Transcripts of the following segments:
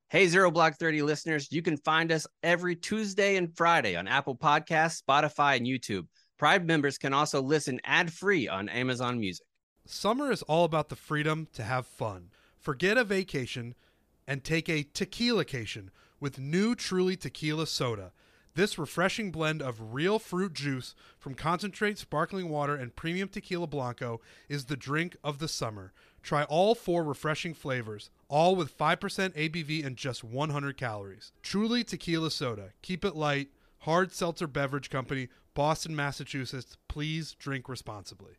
Hey, Zero Block 30 listeners, you can find us every Tuesday and Friday on Apple Podcasts, Spotify, and YouTube. Pride members can also listen ad-free on Amazon Music. Summer is all about the freedom to have fun. Forget a vacation and take a tequila-cation with new Truly Tequila Soda. This refreshing blend of real fruit juice from concentrate sparkling water and premium tequila blanco is the drink of the summer. Try all 4 refreshing flavors, all with 5% ABV and just 100 calories. Truly Tequila Soda. Keep it light. Hard Seltzer Beverage Company, Boston, Massachusetts. Please drink responsibly.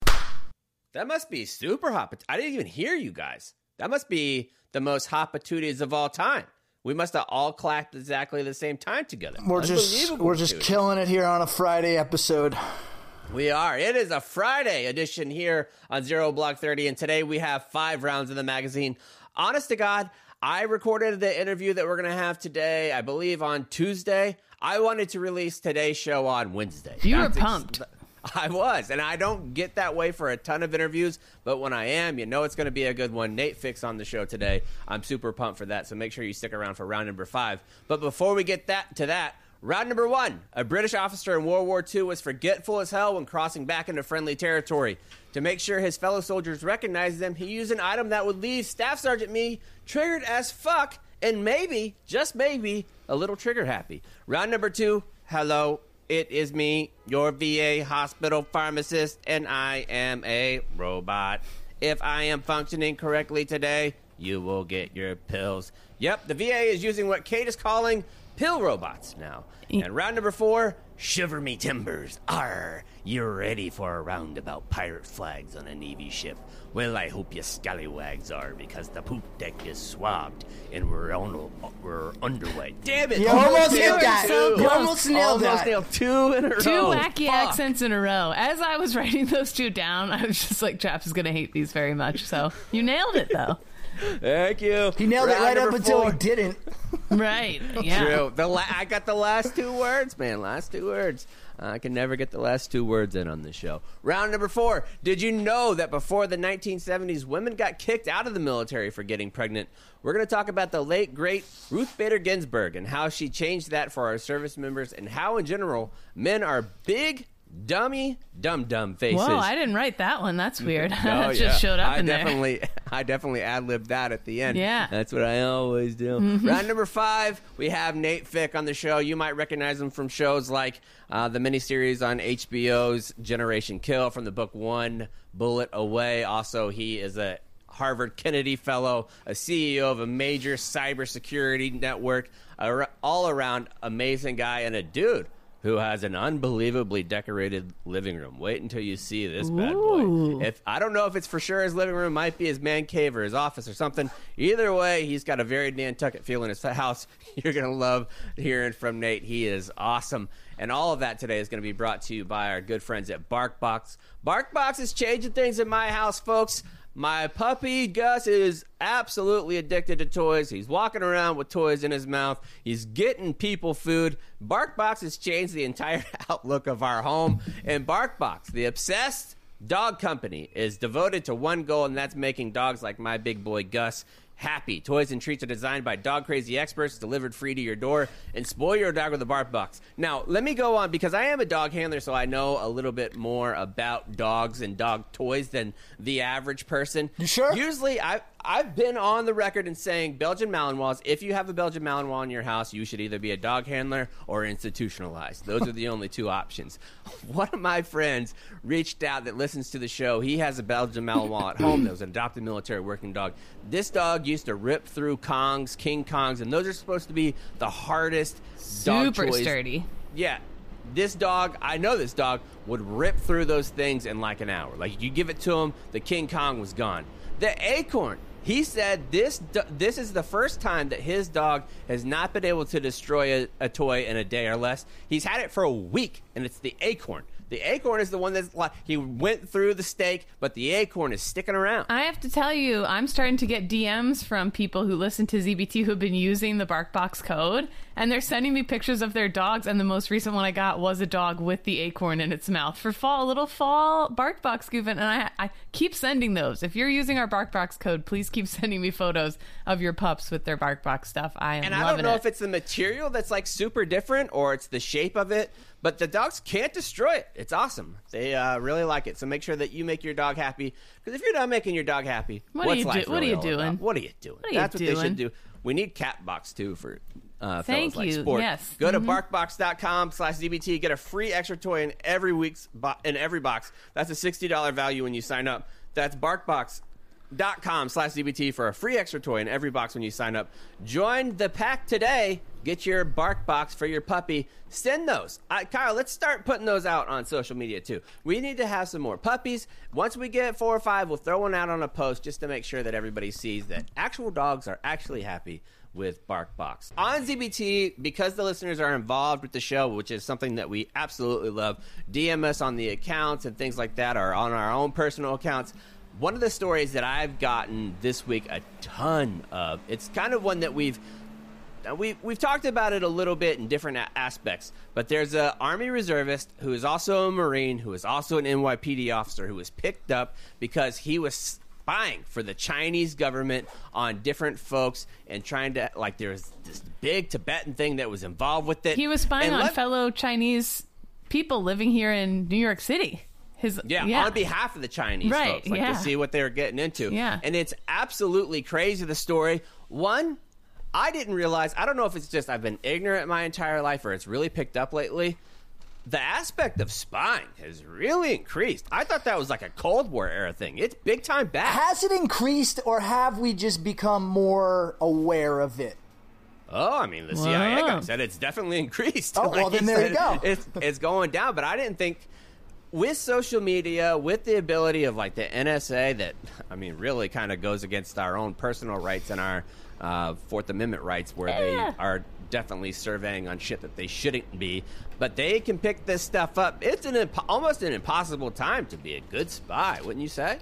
That must be super hot. I didn't even hear you guys. That must be the most hot patooties of all time. We must have all clapped exactly the same time together. We're just killing it here on a Friday episode. We are. It is a Friday edition here on Zero Block 30, and today we have 5 rounds of the magazine. Honest to God, I recorded the interview that we're going to have today, I believe, on Tuesday. I wanted to release today's show on Wednesday. You were pumped. I was, and I don't get that way for a ton of interviews, but when I am, you know it's going to be a good one. Nate Fix on the show today. I'm super pumped for that, so make sure you stick around for round number 5. But before we get to that, round number 1, a British officer in World War II was forgetful as hell when crossing back into friendly territory. To make sure his fellow soldiers recognized them, he used an item that would leave Staff Sergeant Me triggered as fuck and maybe, just maybe, a little trigger happy. Round number 2, hello. It is me, your VA hospital pharmacist, and I am a robot. If I am functioning correctly today, you will get your pills. Yep, the VA is using what Kate is calling pill robots now. And round number 4, shiver me timbers. Arr, you're ready for a round about pirate flags on a Navy ship. Well, I hope you scallywags are, because the poop deck is swabbed, and we're underway. Damn it! You almost nailed that. You almost nailed that. Almost nailed 2 in a row. 2 wacky accents in a row. As I was writing those 2 down, I was just like, Traps is going to hate these very much. So you nailed it, though. Thank you. He nailed it right up until he didn't. Right. Yeah. True. I got the last 2 words, man. Last 2 words. I can never get the last 2 words in on this show. Round number 4. Did you know that before the 1970s, women got kicked out of the military for getting pregnant? We're going to talk about the late, great Ruth Bader Ginsburg and how she changed that for our service members, and how, in general, men are big, dummy, dumb faces. Whoa, I didn't write that one. That's weird. Oh, That just showed up in there. I definitely ad-libbed that at the end. Yeah. That's what I always do. Mm-hmm. Round number 5, we have Nate Fick on the show. You might recognize him from shows like the miniseries on HBO's Generation Kill, from the book One Bullet Away. Also, he is a Harvard Kennedy Fellow, a CEO of a major cybersecurity network, all-around amazing guy, and a dude who has an unbelievably decorated living room. Wait until you see this bad boy. I don't know if it's for sure his living room, might be his man cave or his office or something. Either way, he's got a very Nantucket feel in his house. You're going to love hearing from Nate. He is awesome. And all of that today is going to be brought to you by our good friends at BarkBox. BarkBox is changing things in my house, folks. My puppy, Gus, is absolutely addicted to toys. He's walking around with toys in his mouth. He's getting people food. BarkBox has changed the entire outlook of our home. And BarkBox, the obsessed dog company, is devoted to one goal, and that's making dogs like my big boy, Gus, happy. Toys and treats are designed by dog-crazy experts, delivered free to your door, and spoil your dog with a BarkBox. Now, let me go on, because I am a dog handler, so I know a little bit more about dogs and dog toys than the average person. You sure? Usually, I've been on the record in saying Belgian Malinois, if you have a Belgian Malinois in your house, you should either be a dog handler or institutionalized. Those are the only 2 options. One of my friends reached out that listens to the show. He has a Belgian Malinois at home that was an adopted military working dog. This dog used to rip through Kongs, King Kongs, and those are supposed to be the hardest dog Super toys. sturdy. Yeah. This dog, I know this dog, would rip through those things in like an hour. Like, you give it to him, the King Kong was gone. The Acorn, he said this is the first time that his dog has not been able to destroy a toy in a day or less. He's had it for a week, and it's the Acorn. The acorn is the one that's like, he went through the steak, but the acorn is sticking around. I have to tell you, I'm starting to get DMs from people who listen to ZBT who have been using the BarkBox code, and they're sending me pictures of their dogs, and the most recent one I got was a dog with the acorn in its mouth for fall, a little fall BarkBox coupon, and I keep sending those. If you're using our BarkBox code, please keep sending me photos of your pups with their BarkBox stuff. I am loving it. And I don't know if it's the material that's like super different or it's the shape of it, but the dogs can't destroy it. It's awesome. They really like it. So make sure that you make your dog happy. Because if you're not making your dog happy, what are you doing? What are you doing? That's what they should do. We need Catbox too for fellas like sport. Yes. Go to barkbox.com/ZBT. Get a free extra toy in every box. That's a $60 value when you sign up. That's barkbox.com/ZBT for a free extra toy in every box when you sign up. Join the pack today. Get your BarkBox for your puppy. Send those. Kyle, let's start putting those out on social media too. We need to have some more puppies. Once we get 4 or 5, we'll throw one out on a post just to make sure that everybody sees that actual dogs are actually happy with BarkBox. On ZBT, because the listeners are involved with the show, which is something that we absolutely love, DM us on the accounts and things like that, or on our own personal accounts. One of the stories that I've gotten this week a ton of, it's kind of one that we've talked about it a little bit in different aspects, but there's an Army reservist who is also a Marine, who is also an NYPD officer, who was picked up because he was spying for the Chinese government on different folks and trying to, like, there's this big Tibetan thing that was involved with it. He was spying on fellow Chinese people living here in New York City. On behalf of the Chinese folks, to see what they were getting into. Yeah. And it's absolutely crazy, the story. One, I didn't realize, I don't know if it's just I've been ignorant my entire life or it's really picked up lately. The aspect of spying has really increased. I thought that was like a Cold War era thing. It's big time back. Has it increased, or have we just become more aware of it? Oh, I mean, the CIA guy said it's definitely increased. Oh, well, then there you go. It's going down, but I didn't think... With social media, with the ability of like the NSA that, I mean, really kind of goes against our own personal rights and our Fourth Amendment rights, where they are definitely surveying on shit that they shouldn't be, but they can pick this stuff up. It's almost an impossible time to be a good spy, wouldn't you say?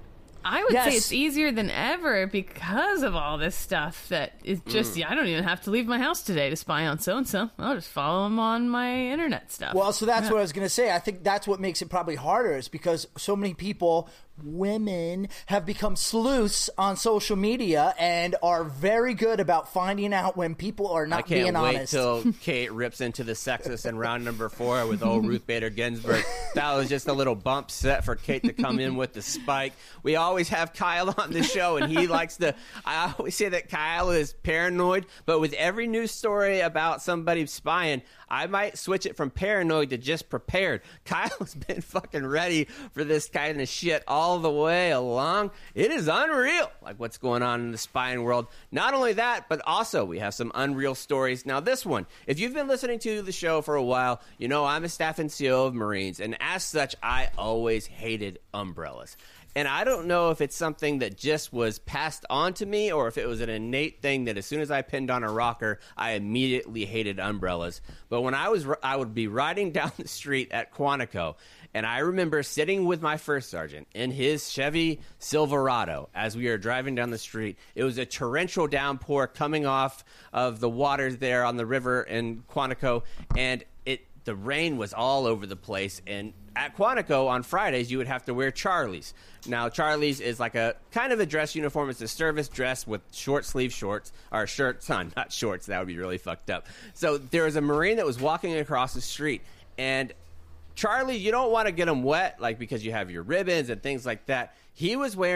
I would say it's easier than ever because of all this stuff that is just, I don't even have to leave my house today to spy on so-and-so. I'll just follow them on my internet stuff. Well, so that's what I was going to say. I think that's what makes it probably harder, is because so many people, women, have become sleuths on social media and are very good about finding out when people are not being honest. I can't wait till Kate rips into the sexist in round number 4 with old Ruth Bader Ginsburg. That was just a little bump set for Kate to come in with the spike. We always have Kyle on the show, and he likes to... I always say that Kyle is paranoid, but with every news story about somebody spying, I might switch it from paranoid to just prepared. Kyle's been fucking ready for this kind of shit all the way along. It is unreal, like what's going on in the spying world. Not only that, but also we have some unreal stories. Now this one, if you've been listening to the show for a while, you know I'm a staff NCO of Marines, and as such, I always hated umbrellas. And I don't know if it's something that just was passed on to me or if it was an innate thing that as soon as I pinned on a rocker, I immediately hated umbrellas. But when I would be riding down the street at Quantico, and I remember sitting with my first sergeant in his Chevy Silverado as we were driving down the street. It was a torrential downpour coming off of the waters there on the river in Quantico, and the rain was all over the place. And at Quantico on Fridays, you would have to wear Charlies. Now, Charlies is like a kind of a dress uniform. It's a service dress with short sleeve shorts, or shirts on, not shorts. That would be really fucked up. So there was a Marine that was walking across the street, and Charlie, you don't want to get him wet, like, because you have your ribbons and things like that. He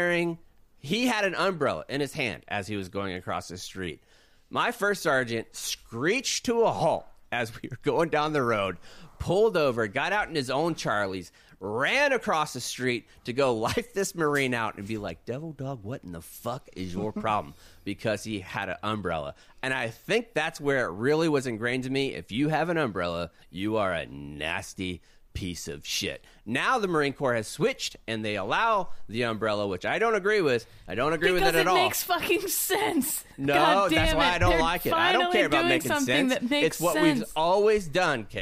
had an umbrella in his hand as he was going across the street. My first sergeant screeched to a halt as we were going down the road, pulled over, got out in his own Charlies, ran across the street to go life this Marine out and be like, Devil Dog, what in the fuck is your problem? Because he had an umbrella. And I think that's where it really was ingrained to me. If you have an umbrella, you are a nasty piece of shit. Now the Marine Corps has switched and they allow the umbrella, which I don't agree with. I don't agree with it at all. Because it makes fucking sense. No, that's why I don't like it. I don't care about making sense. That makes it's what we've always done, Kate.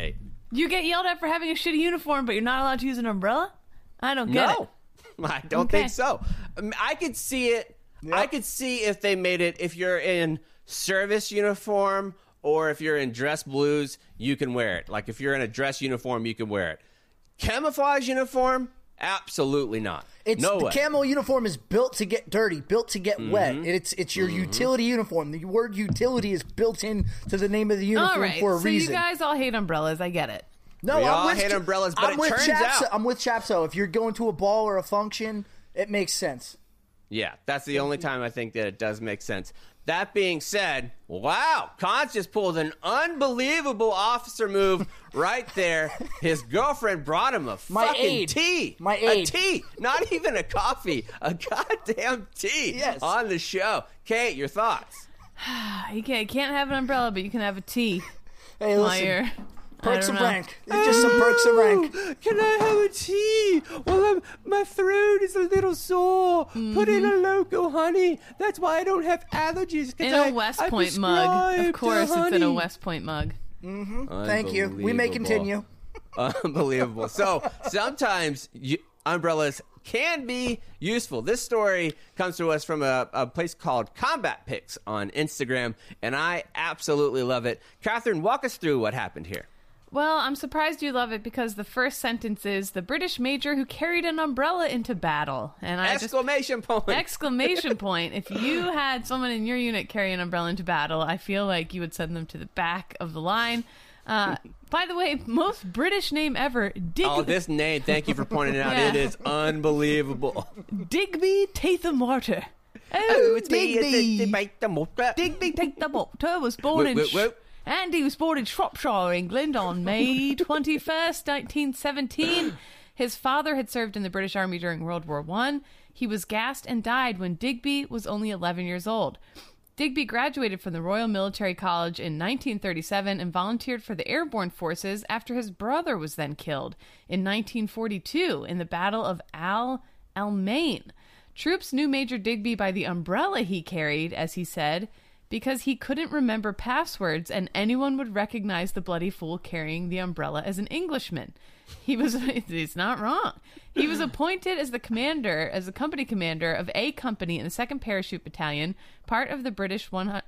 You get yelled at for having a shitty uniform, but you're not allowed to use an umbrella? I don't get it. I don't Okay. think so. I could see it. Yep. I could see if they made it, if you're in service uniform or if you're in dress blues, you can wear it. Like if you're in a dress uniform, you can wear it. Camouflage uniform? Absolutely not. No The way. camo uniform is built to get dirty, built to get wet. It's your utility uniform. The word utility is built in to the name of the uniform All right, for a so reason. you guys all hate umbrellas. I get it. No, We I'm all with hate umbrellas, but I'm it with turns Chapso. out- I'm with Chapso. If you're going to a ball or a function, it makes sense. Yeah, that's the only time I think that it does make sense. That being said, wow, Cons just pulled an unbelievable officer move right there. His girlfriend brought him a My fucking aide. tea. My A aide. tea. Not even a coffee. A goddamn tea Yes. on the show. Kate, your thoughts? You can't have an umbrella, but you can have a tea. Hey, While listen. you're- Perks I of don't know. rank. It's just some perks of rank. Can I have a tea? Well, my throat is a little sore. Put in a local honey. That's why I don't have allergies. In a West Point mug. Of course, it's in a West Point mug. Thank you. We may continue. Unbelievable. So sometimes umbrellas can be useful. This story comes to us from a place called Combat Pics on Instagram, and I absolutely love it. Catherine, walk us through what happened here. Well, I'm surprised you love it because the first sentence is the British major who carried an umbrella into battle. And I Exclamation point. Exclamation point. If you had someone in your unit carry an umbrella into battle, I feel like you would send them to the back of the line. By the way, most British name ever, Oh, this name, thank you for pointing it out. Yeah. It is unbelievable. Digby Tatham Water. Oh, it's me. Digby. It's the motor. Digby Tatham Water was born in... Whoop, whoop. And he was born in Shropshire, England on May 21st, 1917. His father had served in the British Army during World War I. He was gassed and died when Digby was only 11 years old. Digby graduated from the Royal Military College in 1937 and volunteered for the Airborne Forces after his brother was then killed in 1942 in the Battle of Al Alamein. Troops knew Major Digby by the umbrella he carried, as he said, because he couldn't remember passwords and anyone would recognize the bloody fool carrying the umbrella as an Englishman. He's not wrong. He was appointed as the company commander of A Company in the 2nd Parachute Battalion, part of the British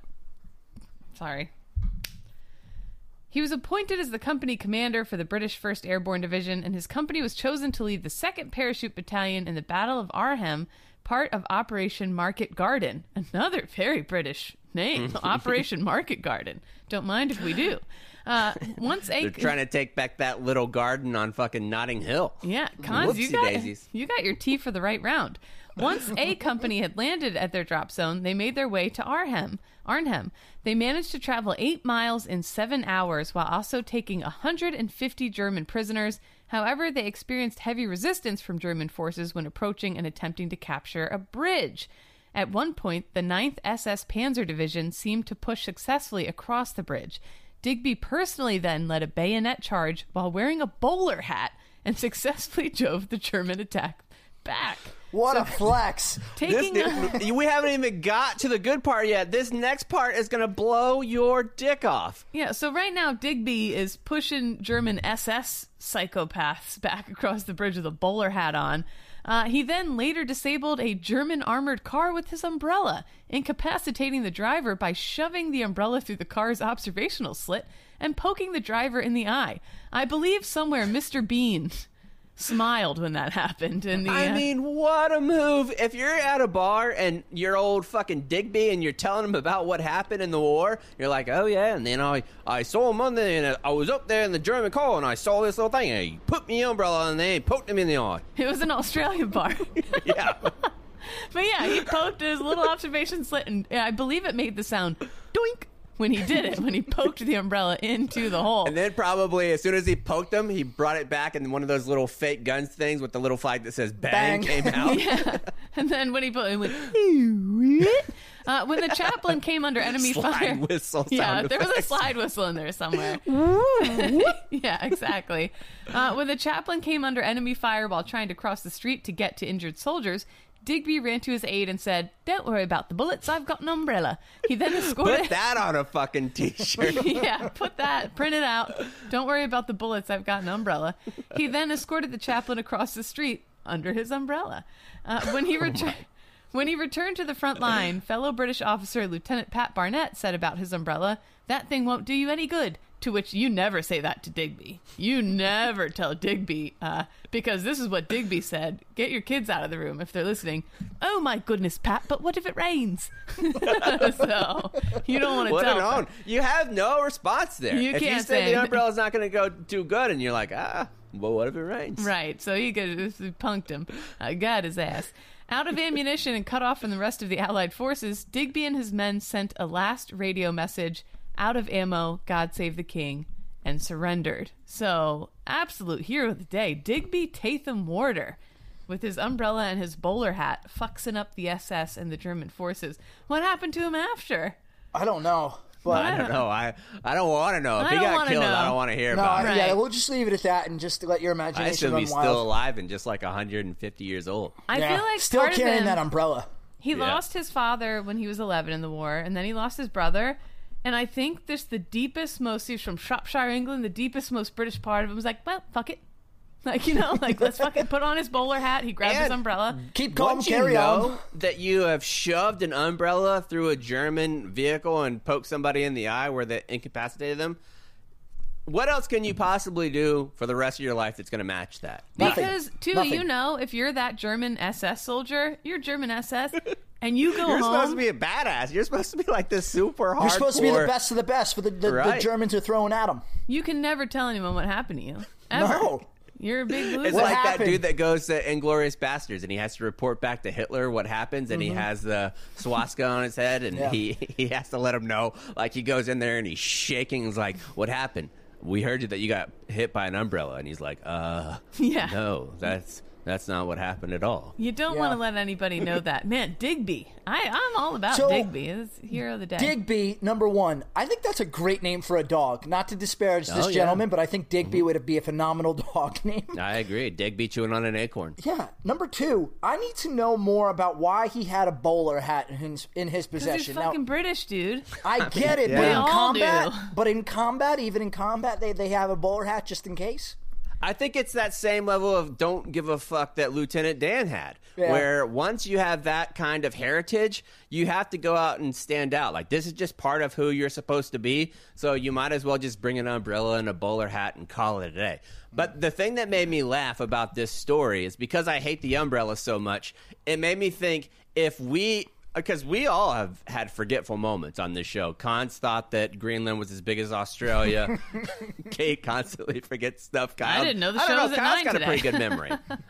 He was appointed as the company commander for the British 1st Airborne Division, and his company was chosen to lead the 2nd Parachute Battalion in the Battle of Arnhem, part of Operation Market Garden. Another very British name, Operation Market Garden. Don't mind if we do. They're trying to take back that little garden on fucking Notting Hill. Yeah, Cons, Whoopsie-daisies. you got your tea for the right round. Once A Company had landed at their drop zone, they made their way to Arnhem. They managed to travel 8 miles in 7 hours while also taking 150 German prisoners. However, they experienced heavy resistance from German forces when approaching and attempting to capture a bridge. At one point, the 9th SS Panzer Division seemed to push successfully across the bridge. Digby personally then led a bayonet charge while wearing a bowler hat and successfully drove the German attack back. What a flex. We haven't even got to the good part yet. This next part is going to blow your dick off. Yeah, so right now Digby is pushing German SS psychopaths back across the bridge with a bowler hat on. He then later disabled a German armored car with his umbrella, incapacitating the driver by shoving the umbrella through the car's observational slit and poking the driver in the eye. I believe somewhere Mr. Bean smiled when that happened. I mean, what a move. If you're at a bar and you're old fucking Digby and you're telling them about what happened in the war, you're like, oh yeah, and then I saw him on there and I was up there in the German car and I saw this little thing and he put me umbrella and they poked him in the eye. It was an Australian bar. Yeah. But yeah, he poked his little observation slit and I believe it made the sound doink when he did it, when he poked the umbrella into the hole. And then probably as soon as he poked him, he brought it back and one of those little fake guns things with the little flag that says bang, came out. Yeah. And then when he put it, went, when the chaplain came under enemy fire. Slide whistle Yeah, sound there was a effects. slide whistle in there somewhere. Yeah, exactly. When the chaplain came under enemy fire while trying to cross the street to get to injured soldiers, Digby ran to his aid and said, "Don't worry about the bullets, I've got an umbrella." He then escorted... Put that on a fucking t-shirt. Yeah, put that, print it out. "Don't worry about the bullets, I've got an umbrella." He then escorted the chaplain across the street under his umbrella. When he returned to the front line, fellow British officer Lieutenant Pat Barnett said about his umbrella, "That thing won't do you any good." To which you never say that to Digby. You never tell Digby, because this is what Digby said. Get your kids out of the room if they're listening. "Oh my goodness, Pat, but what if it rains?" So you don't want to tell. What you have no response there. You if can't you say say the umbrella's not going to go too good, and you're like, well, what if it rains? Right, so he punked him. Got his ass. Out of ammunition and cut off from the rest of the Allied forces, Digby and his men sent a last radio message: "Out of ammo, God save the king," and surrendered. So, absolute hero of the day, Digby Tatham Warder, with his umbrella and his bowler hat, fuxing up the SS and the German forces. What happened to him after? I don't know. But I don't know. I don't want to know. If I he don't got wanna killed, know. I don't want to hear no, about it. yeah, Right. we'll just leave it at that and just let your I imagination assume run he's wild. still alive and just like 150 years old. I Yeah. feel like still part carrying of him, that umbrella. he Yeah. lost his father when he was 11 in the war, and then he lost his brother. And I think this the deepest, most, he's from Shropshire, England, the deepest, most British part of him was like, well, fuck it. Like, like, let's fucking put on his bowler hat. He grabbed his And- umbrella. Keep calm, Once you carry know on. that you have shoved an umbrella through a German vehicle and poked somebody in the eye where that incapacitated them, what else can you possibly do for the rest of your life that's going to match that? Nothing. Because, too, Nothing. if you're that German SS soldier, you're German SS, and you go You're home. supposed to be a badass. You're supposed to be like this super hardcore. You're supposed to be the best of the best for the Right. Germans are throwing at them. You can never tell anyone what happened to you. Ever. No. You're a big loser. It's What like that happened? dude that goes to Inglourious Bastards and he has to report back to Hitler what happens, and he has the swastika on his head, and Yeah. he has to let him know. Like, he goes in there and he's shaking. He's like, "What happened? We heard you that you got hit by an umbrella," and he's like, Yeah. no, that's not what happened at all." You don't Yeah. want to let anybody know that. Man, Digby. I'm all about So, Digby. It's hero of the day. Digby, number one. I think that's a great name for a dog. Not to disparage this Oh, yeah. gentleman, but I think Digby would be a phenomenal dog name. I agree. Digby chewing on an acorn. Yeah. Number two, I need to know more about why he had a bowler hat in his Because he's possession. Now, fucking British, dude. I get it, yeah. but They in all combat, do. even in combat, they have a bowler hat just in case. I think it's that same level of don't give a fuck that Lieutenant Dan had, Yeah. where once you have that kind of heritage, you have to go out and stand out. Like, this is just part of who you're supposed to be, so you might as well just bring an umbrella and a bowler hat and call it a day. But the thing that made me laugh about this story is because I hate the umbrella so much, it made me think because we all have had forgetful moments on this show. Cons thought that Greenland was as big as Australia. Kate constantly forgets stuff. Kyle, I didn't know the I show don't was at Kyle's 9 got today. a pretty good memory.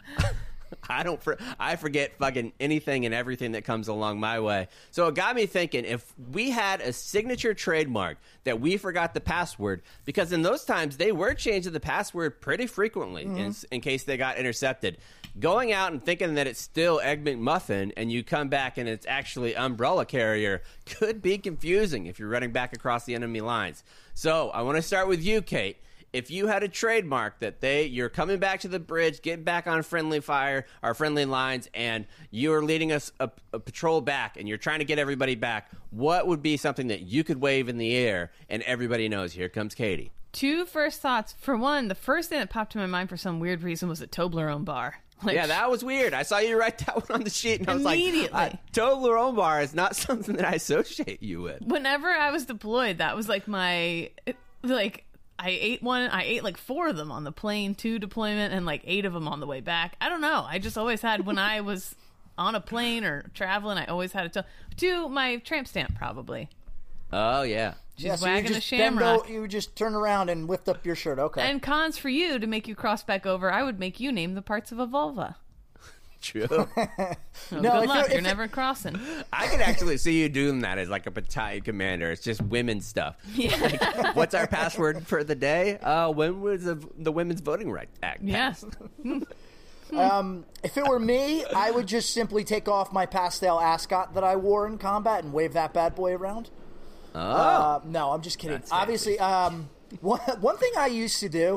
I forget fucking anything and everything that comes along my way. So it got me thinking, if we had a signature trademark that we forgot the password, because in those times they were changing the password pretty frequently in case they got intercepted. Going out and thinking that it's still Egg McMuffin and you come back and it's actually Umbrella Carrier could be confusing if you're running back across the enemy lines. So I want to start with you, Kate. If you had a trademark that you're coming back to the bridge, getting back on friendly fire or friendly lines, and you're leading a patrol back and you're trying to get everybody back, what would be something that you could wave in the air and everybody knows, here comes Katie? Two first thoughts. For one, the first thing that popped in my mind for some weird reason was a Toblerone bar. Like, Yeah, that was weird. I saw you write that one on the sheet, and I was Immediately. like, Toblerone bar is not something that I associate you with. whenever I was deployed, that was like my, like, I ate like 4 of them on the plane to deployment and like 8 of them on the way back. I don't know. I just always had, when I was on a plane or traveling, I always had to my tramp stamp, probably. Oh, yeah. She's so wagging you a just bend shamrock. you just turn around and lift up your shirt. Okay. And cons for you to make you cross back over, I would make you name the parts of a vulva. True. So No, good if luck. you're- You're if- never crossing. I could actually see you doing that as like a battalion commander. It's just women's stuff. Like, what's our password for the day? When was the Women's Voting Rights Act Yes. passed? If it were me, I would just simply take off my pastel ascot that I wore in combat and wave that bad boy around. No, I'm just kidding. That's Obviously, one thing I used to do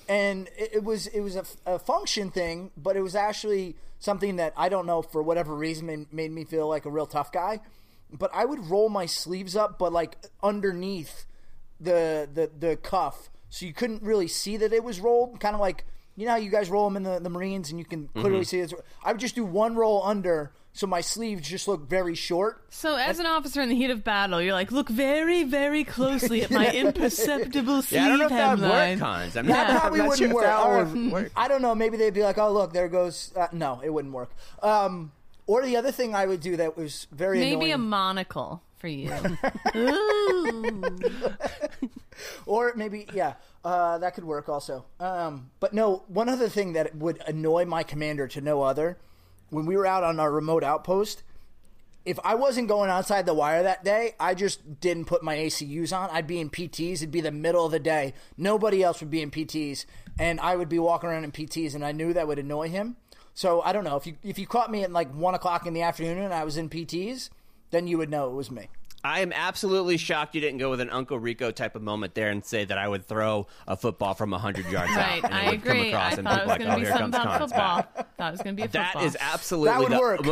and it was a function thing, but it was actually something that I don't know, for whatever reason, made me feel like a real tough guy. But I would roll my sleeves up, but like underneath the cuff, so you couldn't really see that it was rolled. Kind of like, you know how you guys roll them in the Marines and you can clearly see it. I would just do one roll under, so my sleeves just look very short. So as an officer in the heat of battle, you're like, look very, very closely at my imperceptible sleeve I don't know if that would hemline. work, Cons. That probably I'm not sure wouldn't if that work. would work. I don't know. Maybe they'd be like, "Oh, look, there goes." No, it wouldn't work. Or the other thing I would do that was very Maybe a annoying. monocle for you. Ooh. Or maybe, that could work also. But no, one other thing that would annoy my commander to no other, when we were out on our remote outpost, if I wasn't going outside the wire that day, I just didn't put my ACUs on. I'd be in PTs. It'd be the middle of the day. Nobody else would be in PTs, and I would be walking around in PTs, and I knew that would annoy him. So I don't know, if you caught me at like 1 o'clock in the afternoon and I was in PTs, then you would know it was me. I am absolutely shocked you didn't go with an Uncle Rico type of moment there and say that I would throw a football from 100 yards Right, out. And I it would come agree. across I and thought it look was like, going to oh, be here something comes about Cons football. back. Thought it was going to be a football. That is absolutely That would work.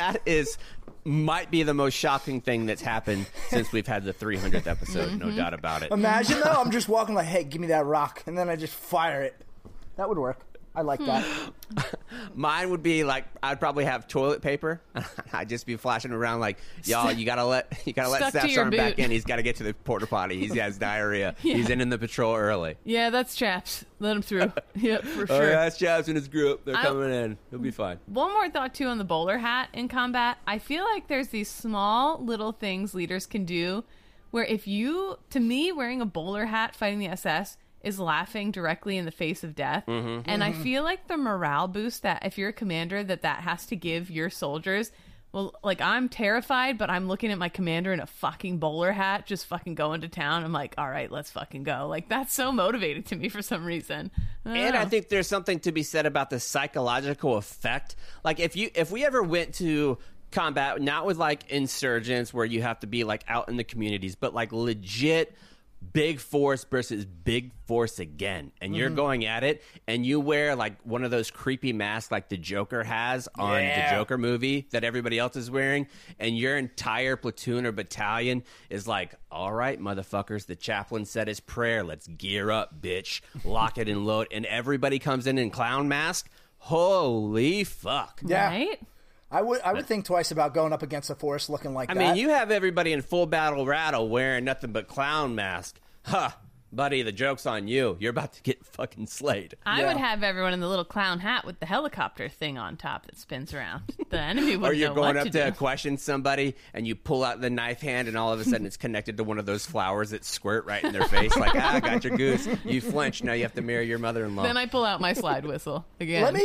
might be the most shocking thing that's happened since we've had the 300th episode, no doubt about it. Imagine, though, I'm just walking like, hey, give me that rock, and then I just fire it. That would work. I like that. Mine would be like, I'd probably have toilet paper. I'd just be flashing around like, y'all, you gotta let Stuck to Staff your Sergeant back boot. in. He's got to get to the porta potty. He has diarrhea. He's in the patrol early. Yeah, that's chaps. Let him through. Yep, for Oh, sure. yeah, that's Chaps and his group. They're I- coming in. He'll be fine. One more thought, too, on the bowler hat in combat. I feel like there's these small little things leaders can do where to me, wearing a bowler hat fighting the SS is laughing directly in the face of death. And I feel like the morale boost that if you're a commander that has to give your soldiers, well, like, I'm terrified, but I'm looking at my commander in a fucking bowler hat just fucking going to town. I'm like, all right, let's fucking go. Like, that's so motivating to me for some reason. And I think there's something to be said about the psychological effect. Like, if we ever went to combat, not with like insurgents where you have to be like out in the communities, but like legit big force versus big force again, and you're going at it, and you wear like one of those creepy masks like the Joker has on the Joker movie that everybody else is wearing, and your entire platoon or battalion is like, all right, motherfuckers, the chaplain said his prayer, let's gear up, bitch, lock it and load, and everybody comes in clown mask. Holy fuck. Yeah. Right? I would think twice about going up against a force looking like that. I mean, you have everybody in full battle rattle wearing nothing but clown mask. Huh, buddy, the joke's on you. You're about to get fucking slayed. I Yeah. would have everyone in the little clown hat with the helicopter thing on top that spins around. The enemy Or wouldn't you're know going what up to to do. question somebody and you pull out the knife hand and all of a sudden it's connected to one of those flowers that squirt right in their face. Like, I got your goose. You flinch. Now you have to marry your mother-in-law. Then I pull out my slide whistle again. Let me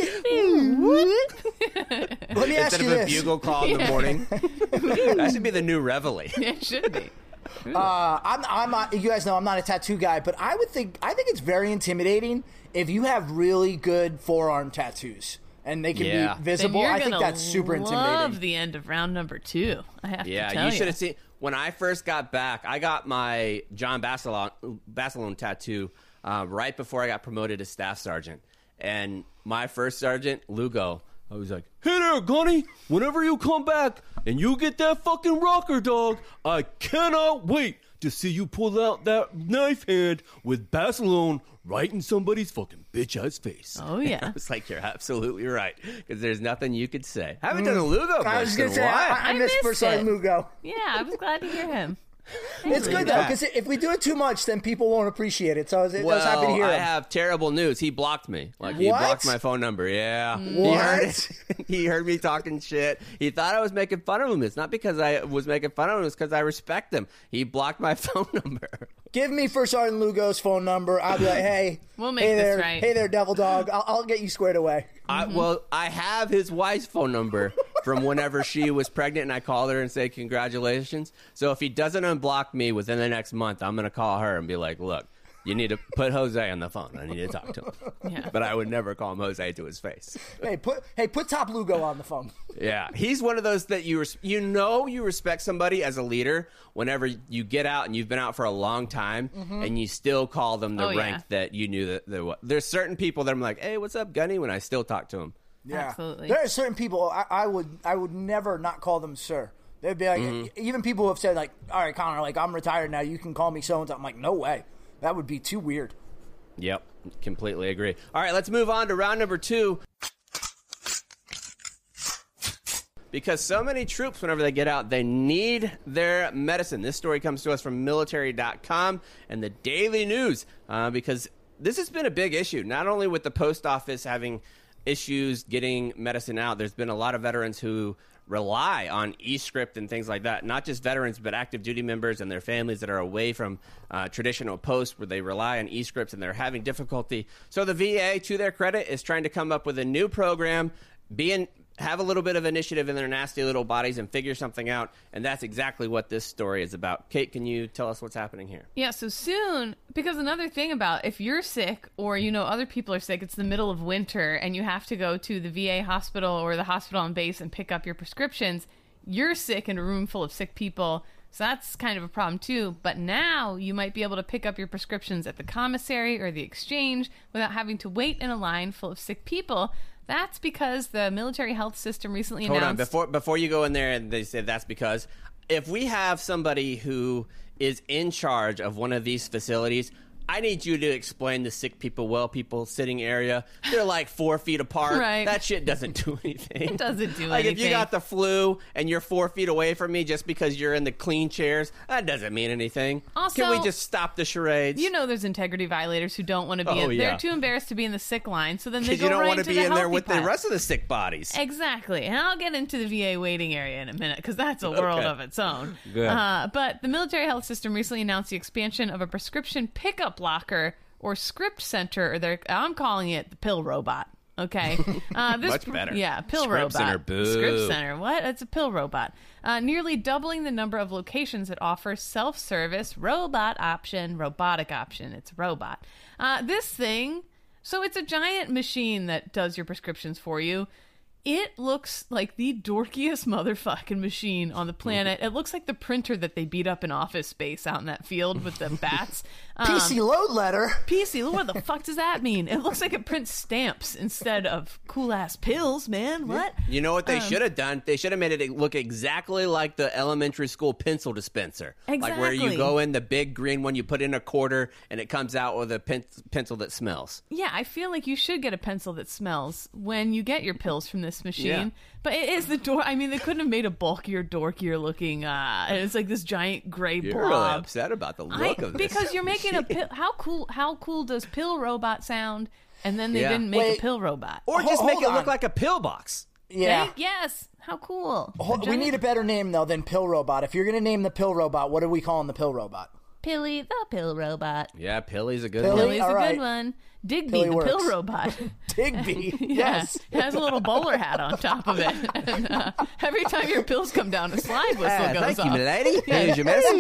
ask Instead you of a this. bugle call in the morning. That should be the new reveille. It should be. I'm not, you guys know I'm not a tattoo guy, but I think it's very intimidating if you have really good forearm tattoos and they can Yeah. be visible. Then you're I think gonna that's super love intimidating. the end of round number 2. I have to Yeah, tell you should have seen. When I first got back, I got my John Basilone tattoo right before I got promoted to staff sergeant. And my first sergeant, Lugo, I was like, hey there, Gunny, whenever you come back and you get that fucking rocker, dog, I cannot wait to see you pull out that knife hand with Basilone right in somebody's fucking bitch-ass face. Oh, yeah. I was like, you're absolutely right, because there's nothing you could say. I haven't done a Lugo voice I was in going a to say, while. I I miss missed First Sergeant it. Lugo. Yeah, I was glad to hear him. It's good, though, Yeah. because if we do it too much, then people won't appreciate it. So I was happy to hear I him. have terrible news. He blocked me. Like, he What? blocked my phone number. Yeah. What? He heard it. He heard me talking shit. He thought I was making fun of him. It's not because I was making fun of him. It's because I respect him. He blocked my phone number. Give me First Sergeant Lugo's phone number. I'll be like, hey, We'll make hey this there, right. Hey there, Devil Dog. I'll get you squared away. Well, I have his wife's phone number from whenever she was pregnant, and I called her and said congratulations. So if he doesn't unblock me within the next month, I'm going to call her and be like, look, You need to put Jose on the phone. I need to talk to him. Yeah. But I would never call him Jose to his face. Hey, put Top Lugo on the phone. Yeah, he's one of those that you respect somebody as a leader whenever you get out and you've been out for a long time and you still call them the rank that you knew that there's certain people that I'm like, hey, what's up, Gunny? When I still talk to him. Yeah, absolutely. There are certain people I would never not call them sir. They'd be like, even people who have said like, all right, Connor, like I'm retired now, you can call me so and so. I'm like, no way, that would be too weird. Yep, completely agree. All right, let's move on to round number 2. Because so many troops, whenever they get out, they need their medicine. This story comes to us from military.com and the Daily News, because this has been a big issue, not only with the post office having issues getting medicine out. There's been a lot of veterans who rely on eScript and things like that. Not just veterans, but active duty members and their families that are away from traditional posts where they rely on eScripts and they're having difficulty. So the VA, to their credit, is trying to come up with a new program, have a little bit of initiative in their nasty little bodies and figure something out. And that's exactly what this story is about. Kate, can you tell us what's happening here? Yeah, so soon, because another thing about if you're sick or, other people are sick, it's the middle of winter and you have to go to the VA hospital or the hospital on base and pick up your prescriptions, you're sick in a room full of sick people. So that's kind of a problem too. But now you might be able to pick up your prescriptions at the commissary or the exchange without having to wait in a line full of sick people. That's because the military health system recently announced... Hold on, before you go in there and they say that's because, if we have somebody who is in charge of one of these facilities, I need you to explain the sick people, well people sitting area. They're like 4 feet apart. Right. That shit doesn't do anything. It doesn't do like anything. If you got the flu and you're 4 feet away from me just because you're in the clean chairs, that doesn't mean anything. Also, can we just stop the charades? There's integrity violators who don't want to be in. Yeah. They're too embarrassed to be in the sick line, so then they go you don't right want into to be the in there healthy with pile. the rest of the sick bodies. Exactly. And I'll get into the VA waiting area in a minute because that's a world of its own. Good. But the military health system recently announced the expansion of a prescription pickup locker or script center, or I'm calling it the pill robot. Okay, much better. Yeah, pill Script robot. Center, boo. Script center. What? It's a pill robot. Nearly doubling the number of locations that offer self-service robotic option. It's robot. This thing. So it's a giant machine that does your prescriptions for you. It looks like the dorkiest motherfucking machine on the planet. It looks like the printer that they beat up in Office Space out in that field with the bats. PC load letter. PC, what the fuck does that mean? It looks like it prints stamps instead of cool-ass pills, man. What? You know what they should have done? They should have made it look exactly like the elementary school pencil dispenser. Like where you Exactly. go in, the big green one, you put in a quarter, and it comes out with a pencil that smells. Yeah, I feel like you should get a pencil that smells when you get your pills from this machine. Yeah. But it is the door. I mean, they couldn't have made a bulkier, dorkier looking. It's like this giant gray You're blob. really upset about the look of this. Because you're making a pill. How cool does pill robot sound? And then they Yeah. didn't make Wait. a pill robot. Or just make Hold it on. look like a pill box. Yeah. Yes. How cool. We need a better name though than pill robot. If you're gonna name the pill robot, what are we calling the pill robot? Pilly the pill robot. Yeah, Pilly's a good Pilly? one. Pilly's all a right. good one. Digby Pilly the pill works. robot. Digby. Yeah, Yes. it has a little bowler hat on top of it. And, every time your pills come down, a slide whistle goes Thank off. you, milady. Here's your medicine.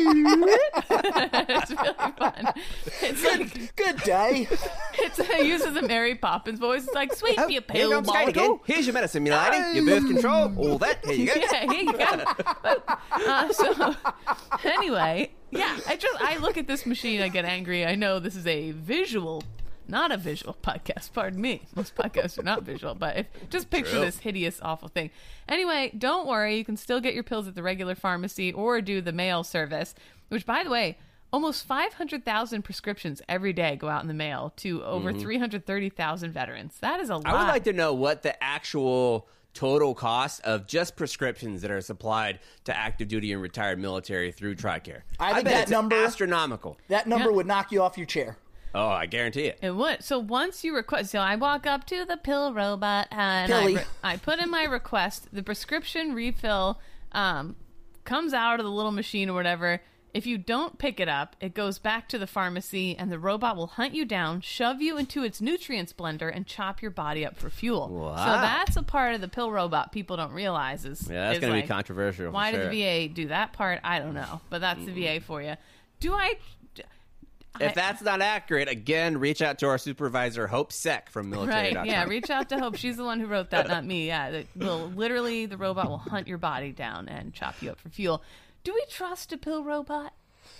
It's really fun. It's like Good day. it uses a Mary Poppins voice. It's like, sweet your Here pill comes Kate again. bottle. Here's your medicine, milady. Your birth control, all that. Here you go. Yeah, here you go. So anyway, yeah, I look at this machine, I get angry. I know this is not a visual podcast, pardon me. Most podcasts are not visual, but just picture True. this hideous, awful thing. Anyway, don't worry. You can still get your pills at the regular pharmacy or do the mail service, which, by the way, almost 500,000 prescriptions every day go out in the mail to over 330,000 veterans. That is a lot. I would like to know what the actual total cost of just prescriptions that are supplied to active duty and retired military through TRICARE. I think bet that it's number- astronomical. That number Yeah. would knock you off your chair. Oh, I guarantee it. It would. So once you request, so I walk up to the pill robot and Pilly. I put in my request. The prescription refill comes out of the little machine or whatever. If you don't pick it up, it goes back to the pharmacy and the robot will hunt you down, shove you into its nutrients blender, and chop your body up for fuel. Wow. So that's a part of the pill robot people don't realize is Yeah, that's is going to like, be controversial. Why for did sure. the VA do that part? I don't know, but that's the VA for you. Do I? If that's not accurate, again, reach out to our supervisor, Hope Sek from military.com. Right, yeah, reach out to Hope. She's the one who wrote that, not me. Yeah, the robot will hunt your body down and chop you up for fuel. Do we trust a pill robot?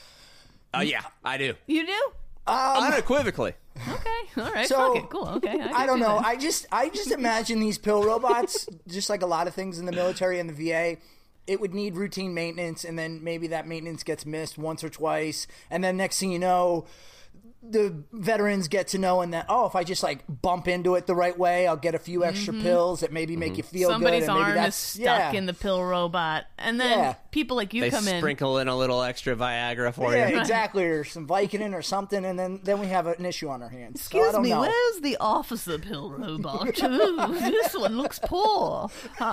Yeah, I do. You do? Unequivocally. Okay, all right, So, fuck it, cool, okay. I don't know. I just imagine these pill robots, just like a lot of things in the military and the VA, it would need routine maintenance, and then maybe that maintenance gets missed once or twice, and then next thing you know, the veterans get to know and that, if I just like bump into it the right way, I'll get a few extra pills that maybe make you feel Somebody's good. And maybe arm is stuck in the pill robot, and then people like you They come in. sprinkle in a little extra Viagra for Yeah, you. exactly, or some Vicodin or something, and then we have an issue on our hands. So I don't know. where's the officer pill robot? Ooh, this one looks poor.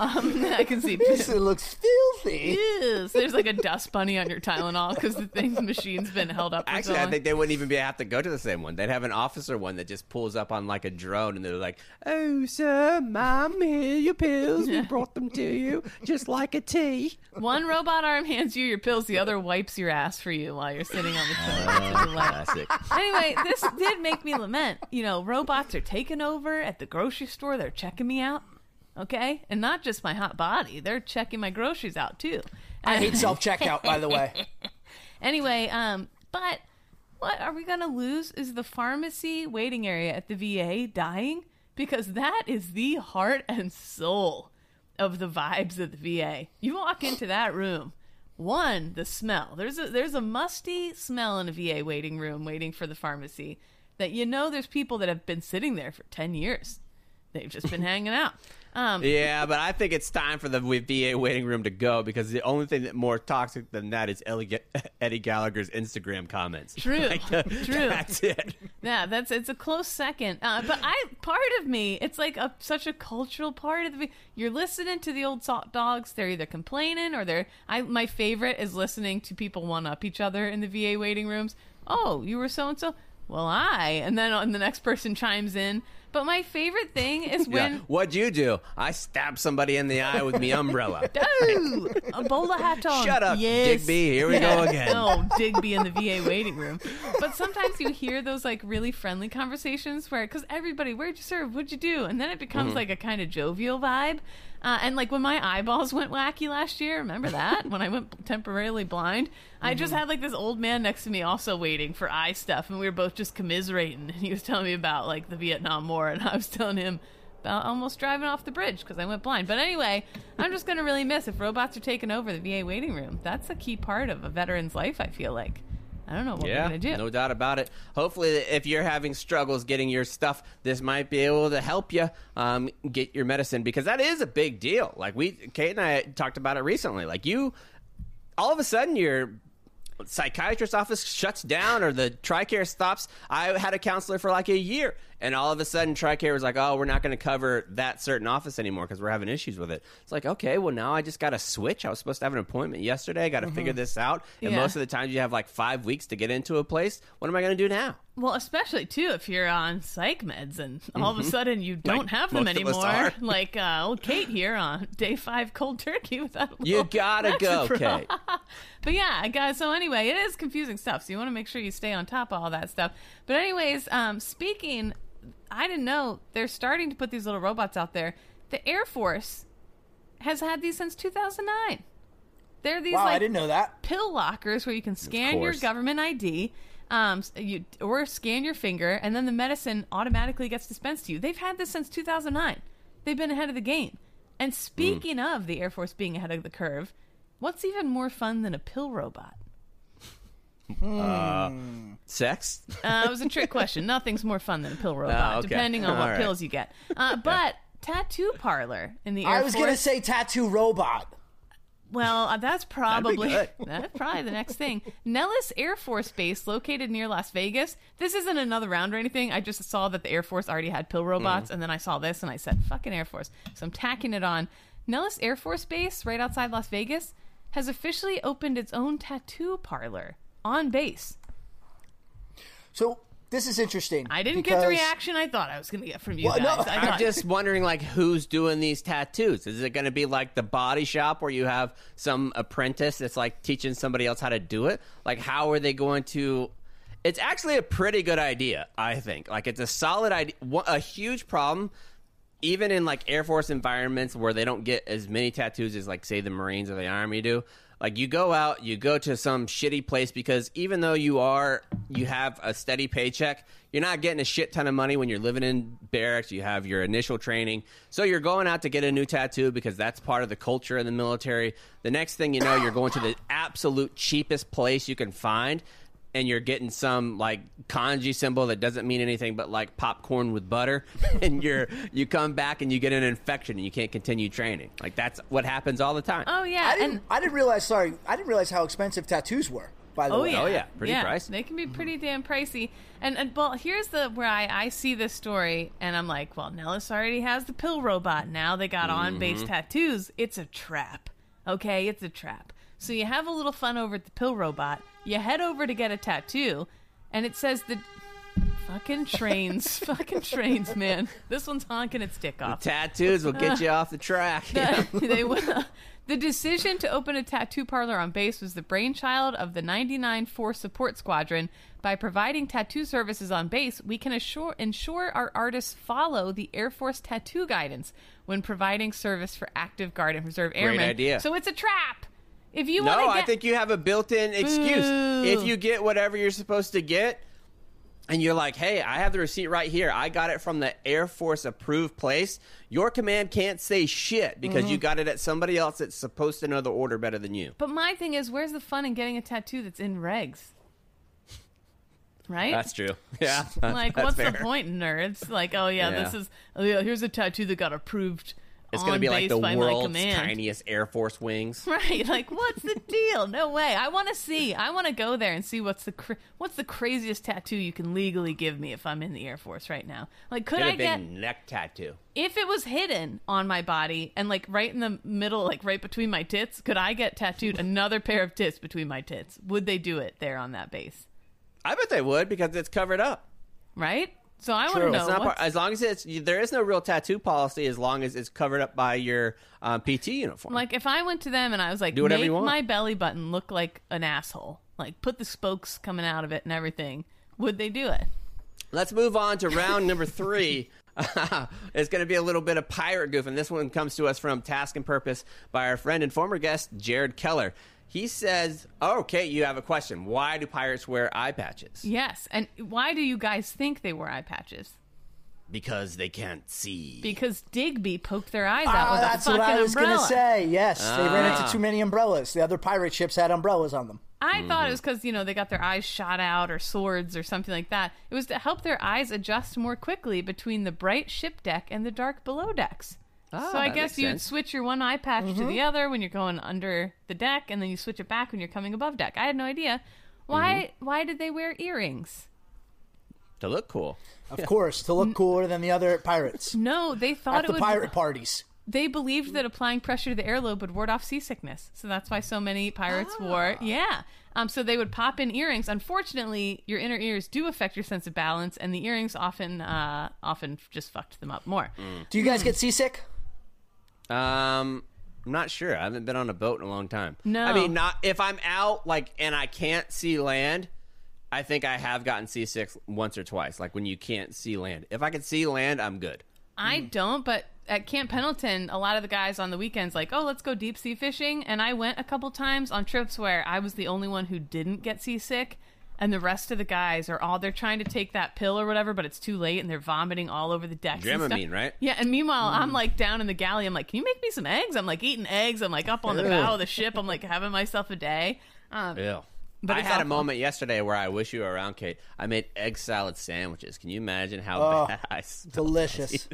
I can see. This looks filthy. Yes, there's like a dust bunny on your Tylenol because the machine's been held up for Actually, so I long. think they wouldn't even have to go to the same one. They'd have an officer one that just pulls up on like a drone, and they're like, "Oh, sir, ma'am, here your pills. We brought them to you, just like a tea." One robot arm hands you your pills, the other wipes your ass for you while you're sitting on the phone. It's a delight. Classic. Anyway, this did make me lament. You know, robots are taking over at the grocery store. They're checking me out, okay? And not just my hot body. They're checking my groceries out, too. I hate self-checkout, by the way. Anyway, but what are we going to lose? Is the pharmacy waiting area at the VA dying? Because that is the heart and soul of the vibes of the VA. You walk into that room, one, the smell. There's a musty smell in a VA waiting room waiting for the pharmacy that you know there's people that have been sitting there for 10 years. They've just been hanging out. Yeah, but I think it's time for the VA waiting room to go, because the only thing that more toxic than that is Eddie Gallagher's Instagram comments. True, true. That's it. Yeah, it's a close second. But part of me, it's like such a cultural part of the. You're listening to the old salt dogs. They're either complaining or my favorite is listening to people one up each other in the VA waiting rooms. Oh, you were so and so. Well, and then the next person chimes in. But my favorite thing is when... Yeah. What'd you do? I stabbed somebody in the eye with me umbrella. Oh, a bowler hat on. Shut up, yes. Digby. Here we go again. Oh, Digby in the VA waiting room. But sometimes you hear those like really friendly conversations where, because everybody, where'd you serve? What'd you do? And then it becomes like a kind of jovial vibe. And like when my eyeballs went wacky last year, remember that? When I went temporarily blind, I just had like this old man next to me also waiting for eye stuff, and we were both just commiserating. And he was telling me about like the Vietnam War, and I was telling him about almost driving off the bridge because I went blind. But anyway, I'm just going to really miss if robots are taking over the VA waiting room. That's a key part of a veteran's life, I feel like. I don't know what we're going to do. No doubt about it. Hopefully, if you're having struggles getting your stuff, this might be able to help you get your medicine, because that is a big deal. Like Kate and I talked about it recently. Like all of a sudden, your psychiatrist's office shuts down or the TRICARE stops. I had a counselor for like a year, and all of a sudden TRICARE was like, oh, we're not going to cover that certain office anymore because we're having issues with it. It's like, okay, well, now I just got to switch. I was supposed to have an appointment yesterday. I got to figure this out. And most of the time you have like 5 weeks to get into a place. What am I going to do now? Well, especially, too, if you're on psych meds and all of a sudden you don't Like have them most of us anymore. are. Like old Kate here on day 5 cold turkey without a You little gotta go, Lexapro. Kate. But yeah, guys, so anyway, it is confusing stuff, so you want to make sure you stay on top of all that stuff. But anyways, speaking, I didn't know, they're starting to put these little robots out there. The Air Force has had these since 2009. They're these I didn't know that. pill lockers where you can scan your course. government ID, or scan your finger, and then the medicine automatically gets dispensed to you. They've had this since 2009. They've been ahead of the game. And speaking of the Air Force being ahead of the curve, what's even more fun than a pill robot? Sex? It was a trick question. Nothing's more fun than a pill robot, okay. depending on what All right. pills you get. But tattoo parlor in the Air I Force. was going to say tattoo robot. Well, that's probably good. that's probably the next thing. Nellis Air Force Base, located near Las Vegas. This isn't another round or anything. I just saw that the Air Force already had pill robots, and then I saw this, and I said, "Fucking Air Force!" So I'm tacking it on. Nellis Air Force Base, right outside Las Vegas, has officially opened its own tattoo parlor on base. So this is interesting. I didn't get the reaction I thought I was going to get from you guys. no, I I'm thought, just wondering, like, who's doing these tattoos? Is it going to be like the body shop where you have some apprentice that's like teaching somebody else how to do it? Like, how are they going to? It's actually a pretty good idea, I think. Like, it's a solid idea. A huge problem, even in, like, Air Force environments where they don't get as many tattoos as, like, say, the Marines or the Army do. Like, you go out, you go to some shitty place because even though you have a steady paycheck, you're not getting a shit ton of money when you're living in barracks. You have your initial training. So you're going out to get a new tattoo because that's part of the culture in the military. The next thing you know, you're going to the absolute cheapest place you can find, and you're getting some, like, kanji symbol that doesn't mean anything but, like, popcorn with butter, and you come back and you get an infection and you can't continue training. Like, that's what happens all the time. Oh, yeah. I didn't realize how expensive tattoos were, by the way. Oh, yeah. Pretty pricey. They can be pretty damn pricey. And well, here's where I see this story, and I'm like, well, Nellis already has the pill robot. Now they got on-base tattoos. It's a trap. Okay? It's a trap. So you have a little fun over at the pill robot. You head over to get a tattoo, and it says the fucking trains, man. This one's honking its dick off. The tattoos will get you off the track. The decision to open a tattoo parlor on base was the brainchild of the 99 Force Support Squadron. By providing tattoo services on base, we can ensure our artists follow the Air Force tattoo guidance when providing service for active Guard and Reserve Airmen. Great idea. So it's a trap. If you No, want to I think you have a built-in excuse. If you get whatever you're supposed to get, and you're like, hey, I have the receipt right here. I got it from the Air Force approved place. Your command can't say shit because you got it at somebody else that's supposed to know the order better than you. But my thing is, where's the fun in getting a tattoo that's in regs? Right? That's true. Yeah. Like, that's what's fair. the point, nerds? Like, here's a tattoo that got approved. It's going to be like the by world's tiniest Air Force wings. Right, like, what's the deal? No way. I want to go there and see what's the craziest tattoo you can legally give me if I'm in the Air Force right now. Like, could I get a big neck tattoo? If it was hidden on my body and, like, right in the middle, like, right between my tits, could I get tattooed another pair of tits between my tits? Would they do it there on that base? I bet they would because it's covered up. Right? So I want to know. It's not as long as there is no real tattoo policy as long as it's covered up by your PT uniform. Like, if I went to them and I was like, make my belly button look like an asshole, like put the spokes coming out of it and everything, would they do it? Let's move on to round number 3. It's going to be a little bit of pirate goof, and this one comes to us from Task and Purpose by our friend and former guest, Jared Keller. He says, Kate, you have a question. Why do pirates wear eye patches? Yes, and why do you guys think they wear eye patches? Because they can't see. Because Digby poked their eyes out with a that's fucking what I was umbrella. going to say. Yes, they ran into too many umbrellas. The other pirate ships had umbrellas on them. I thought it was because, they got their eyes shot out or swords or something like that. It was to help their eyes adjust more quickly between the bright ship deck and the dark below decks. So I guess you'd switch your one eye patch to the other when you're going under the deck, and then you switch it back when you're coming above deck. I had no idea. Why did they wear earrings? To look cool. Of course, to look cooler than the other pirates. No, they thought at the pirate parties. They believed that applying pressure to the airlobe would ward off seasickness. So that's why so many pirates wore... Yeah. So they would pop in earrings. Unfortunately, your inner ears do affect your sense of balance, and the earrings often just fucked them up more. Do you guys get seasick? I'm not sure. I haven't been on a boat in a long time. No. I mean, not if I'm out, like, and I can't see land, I think I have gotten seasick once or twice, like when you can't see land. If I can see land, I'm good. I don't, but at Camp Pendleton, a lot of the guys on the weekends like, let's go deep sea fishing. And I went a couple times on trips where I was the only one who didn't get seasick. And the rest of the guys they're trying to take that pill or whatever, but it's too late and they're vomiting all over the decks. Dramamine, right? Yeah, and meanwhile, I'm like down in the galley. I'm like, can you make me some eggs? I'm like eating eggs. I'm like up on the bow of the ship. I'm like having myself a day. Ew. But I had a moment yesterday where I wish you were around, Kate. I made egg salad sandwiches. Can you imagine how bad I smell? Delicious.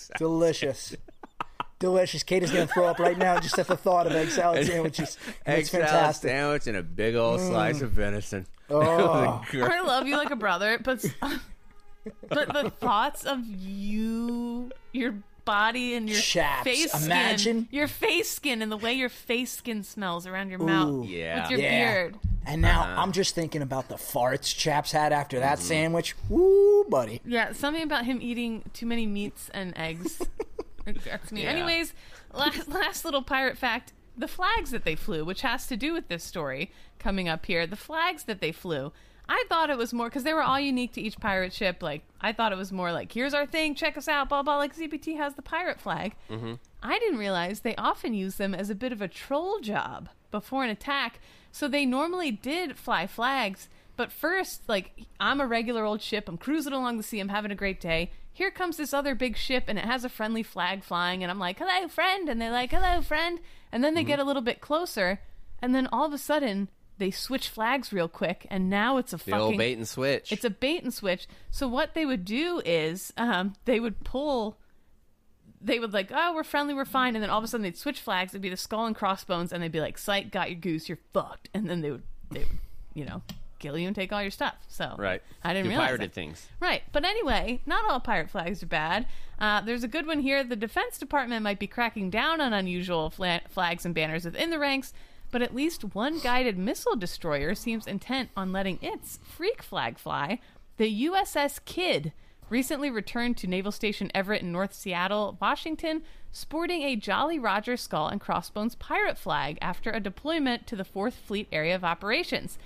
Delicious. Kate is going to throw up right now just at the thought of egg salad sandwiches. Egg salad sandwich and a big old slice of venison. Oh. I love you like a brother, but the thoughts of you, your body and your Chaps. face skin, your face skin and the way your face skin smells around your mouth with your beard. And now I'm just thinking about the farts Chaps had after that sandwich. Woo, buddy. Yeah, something about him eating too many meats and eggs. That's me. Yeah. Anyways, last little pirate fact. The flags that they flew, which has to do with this story coming up here, the flags that they flew, I thought it was more because they were all unique to each pirate ship. Like, I thought it was more like, here's our thing, check us out, blah, blah. Like, ZBT has the pirate flag. Mm-hmm. I didn't realize they often use them as a bit of a troll job before an attack. So they normally did fly flags. But first, like, I'm a regular old ship. I'm cruising along the sea. I'm having a great day. Here comes this other big ship, and it has a friendly flag flying. And I'm like, hello, friend. And they're like, hello, friend. And then they get a little bit closer. And then all of a sudden, they switch flags real quick. And now it's a The old bait and switch. It's a bait and switch. So what they would do is they would pull... They would like, oh, we're friendly, we're fine. And then all of a sudden, they'd switch flags. It'd be the skull and crossbones. And they'd be like, sight, got your goose, you're fucked. And then they would you know... kill you and take all your stuff. So right. I didn't Do realize pirated that. things. Right. But anyway, not all pirate flags are bad. There's a good one here. The Defense Department might be cracking down on unusual flags and banners within the ranks, but at least one guided missile destroyer seems intent on letting its freak flag fly. The USS Kidd recently returned to Naval Station Everett in North Seattle, Washington, sporting a Jolly Roger skull and crossbones pirate flag after a deployment to the 4th Fleet Area of Operations.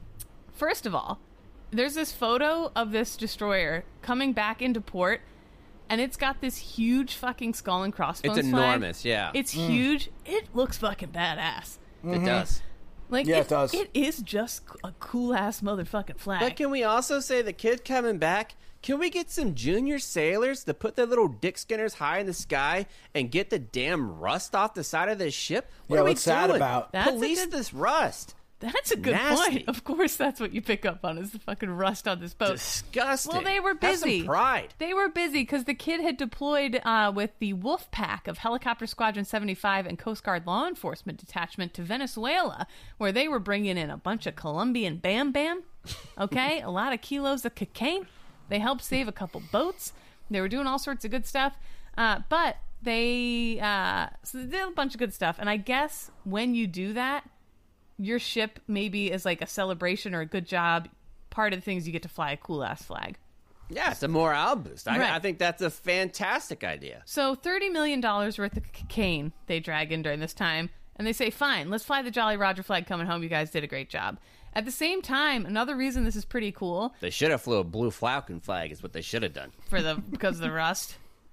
First of all, there's this photo of this destroyer coming back into port, and it's got this huge fucking skull and crossbones It's flag. enormous, yeah. It's huge. It looks fucking badass. It does. Like, Yeah, it does. It is just a cool-ass motherfucking flag. But can we also say the kid coming back, can we get some junior sailors to put their little dick skinners high in the sky and get the damn rust off the side of this ship? What Yeah, are we what's that doing? about? That's a Police good- this rust. That's a good Nasty. point. Of course, that's what you pick up on is the fucking rust on this boat. Disgusting. Well, they were Have busy. some pride. They were busy because the kid had deployed with the Wolf Pack of Helicopter Squadron 75 and Coast Guard Law Enforcement Detachment to Venezuela, where they were bringing in a bunch of Colombian Bam Bam, okay? A lot of kilos of cocaine. They helped save a couple boats. They were doing all sorts of good stuff. But so they did a bunch of good stuff. And I guess when you do that, your ship maybe is like a celebration or a good job. Part of the things you get to fly a cool ass flag. Yeah, it's a morale boost. Right. I think that's a fantastic idea. So $30 million worth of cocaine they drag in during this time, and they say, fine, let's fly the Jolly Roger flag coming home. You guys did a great job. At the same time, another reason this is pretty cool They should have flew a blue Falcon flag is what they should have done. because of the rust.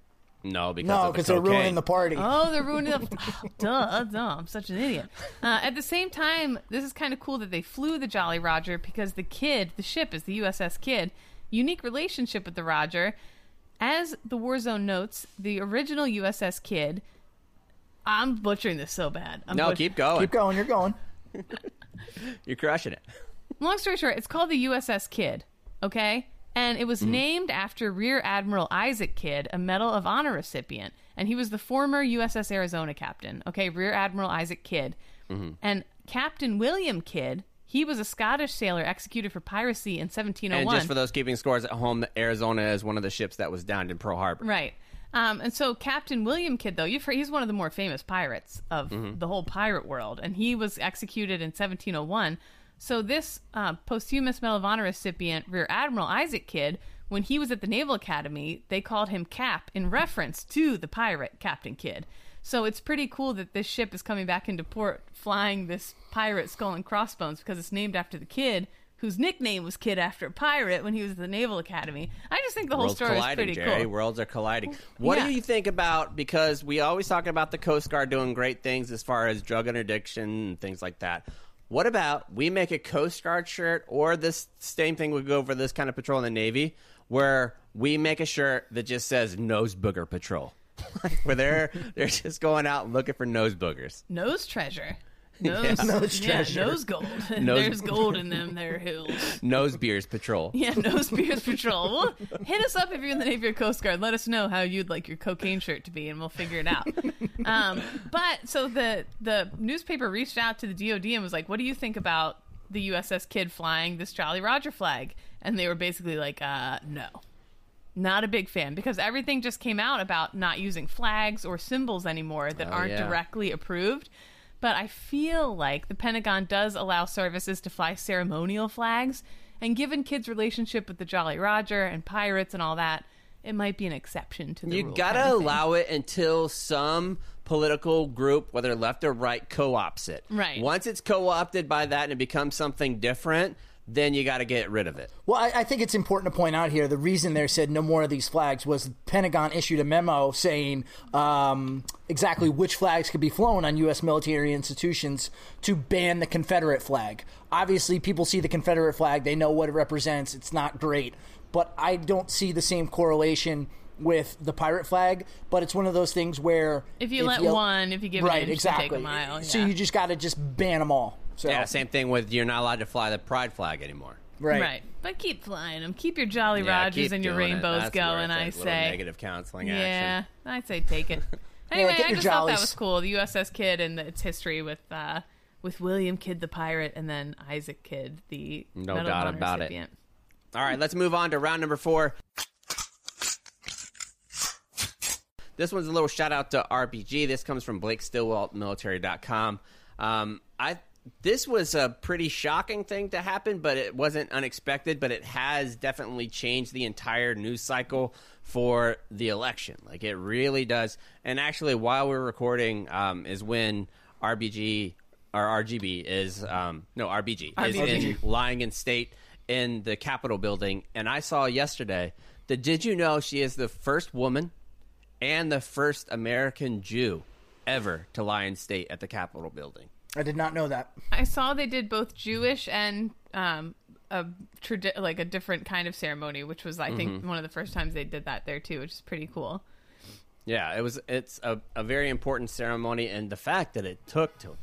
No, because No, of the because they're cocaine. ruining the party. Oh, they're ruining the... Oh, duh, I'm such an idiot. At the same time, this is kind of cool that they flew the Jolly Roger because the ship is the USS Kidd. Unique relationship with the Roger. As the Warzone notes, the original USS Kidd... I'm butchering this so bad. Keep going. Keep going, you're going. You're crushing it. Long story short, it's called the USS Kidd, okay? And it was named after Rear Admiral Isaac Kidd, a Medal of Honor recipient. And he was the former USS Arizona captain, okay? Rear Admiral Isaac Kidd. And Captain William Kidd, he was a Scottish sailor executed for piracy in 1701. And just for those keeping scores at home, Arizona is one of the ships that was downed in Pearl Harbor. Right. And so Captain William Kidd, though, he's one of the more famous pirates of the whole pirate world. And he was executed in 1701. So this posthumous Medal of Honor recipient, Rear Admiral Isaac Kidd, when he was at the Naval Academy, they called him Cap in reference to the pirate Captain Kidd. So it's pretty cool that this ship is coming back into port flying this pirate skull and crossbones because it's named after the Kidd, whose nickname was Kidd after a pirate when he was at the Naval Academy. I just think the whole Worlds story is colliding, pretty Jerry. cool. Worlds are colliding. What Yeah. do you think about, because we always talk about the Coast Guard doing great things as far as drug interdiction and things like that. What about we make a Coast Guard shirt, or this same thing would go for this kind of patrol in the Navy, where we make a shirt that just says Nose Booger Patrol. Where they're just going out and looking for nose boogers. Nose treasure. Nose, Nose yeah, treasure. nose gold. Nose- There's gold in them there hills. Nose Beers Patrol. Yeah, Nose Beers Patrol. Well, hit us up if you're in the Navy or Coast Guard. Let us know how you'd like your cocaine shirt to be, and we'll figure it out. But so the newspaper reached out to the DOD and was like, "What do you think about the USS Kidd flying this Jolly Roger flag?" And they were basically like, "No." Not a big fan, because everything just came out about not using flags or symbols anymore that aren't yeah. directly approved. But I feel like the Pentagon does allow services to fly ceremonial flags, and given kids' relationship with the Jolly Roger and pirates and all that, it might be an exception to the You rule. gotta kind of thing. allow it until some political group, whether left or right, co-opts it. Right. Once it's co-opted by that and it becomes something different, then you got to get rid of it. Well, I think it's important to point out here, the reason they said no more of these flags was the Pentagon issued a memo saying exactly which flags could be flown on U.S. military institutions to ban the Confederate flag. Obviously, people see the Confederate flag. They know what it represents. It's not great. But I don't see the same correlation with the pirate flag. But it's one of those things where... If you give an inch, exactly. you take a mile. Yeah. So you just got to just ban them all. So. Yeah, same thing with you're not allowed to fly the pride flag anymore. Right. But keep flying them. Keep your Jolly Rogers and your rainbows going, I say. Negative counseling action. Yeah, I'd say take it. Anyway, get I your just thought that jollies. was cool. The USS Kidd and its history with William Kidd the pirate and then Isaac Kidd, the No Medal of doubt Honor about recipient. All right, let's move on to round number 4. This one's a little shout out to RPG. This comes from BlakeStillwellMilitary.com. This was a pretty shocking thing to happen, but it wasn't unexpected, but it has definitely changed the entire news cycle for the election. Like, it really does. And actually, while we're recording is when RBG is lying in state in the Capitol building. And I saw yesterday that, did you know she is the first woman and the first American Jew ever to lie in state at the Capitol building? I did not know that. I saw they did both Jewish and a different kind of ceremony, which was, I think, one of the first times they did that there, too, which is pretty cool. Yeah, it's a very important ceremony, and the fact that it took till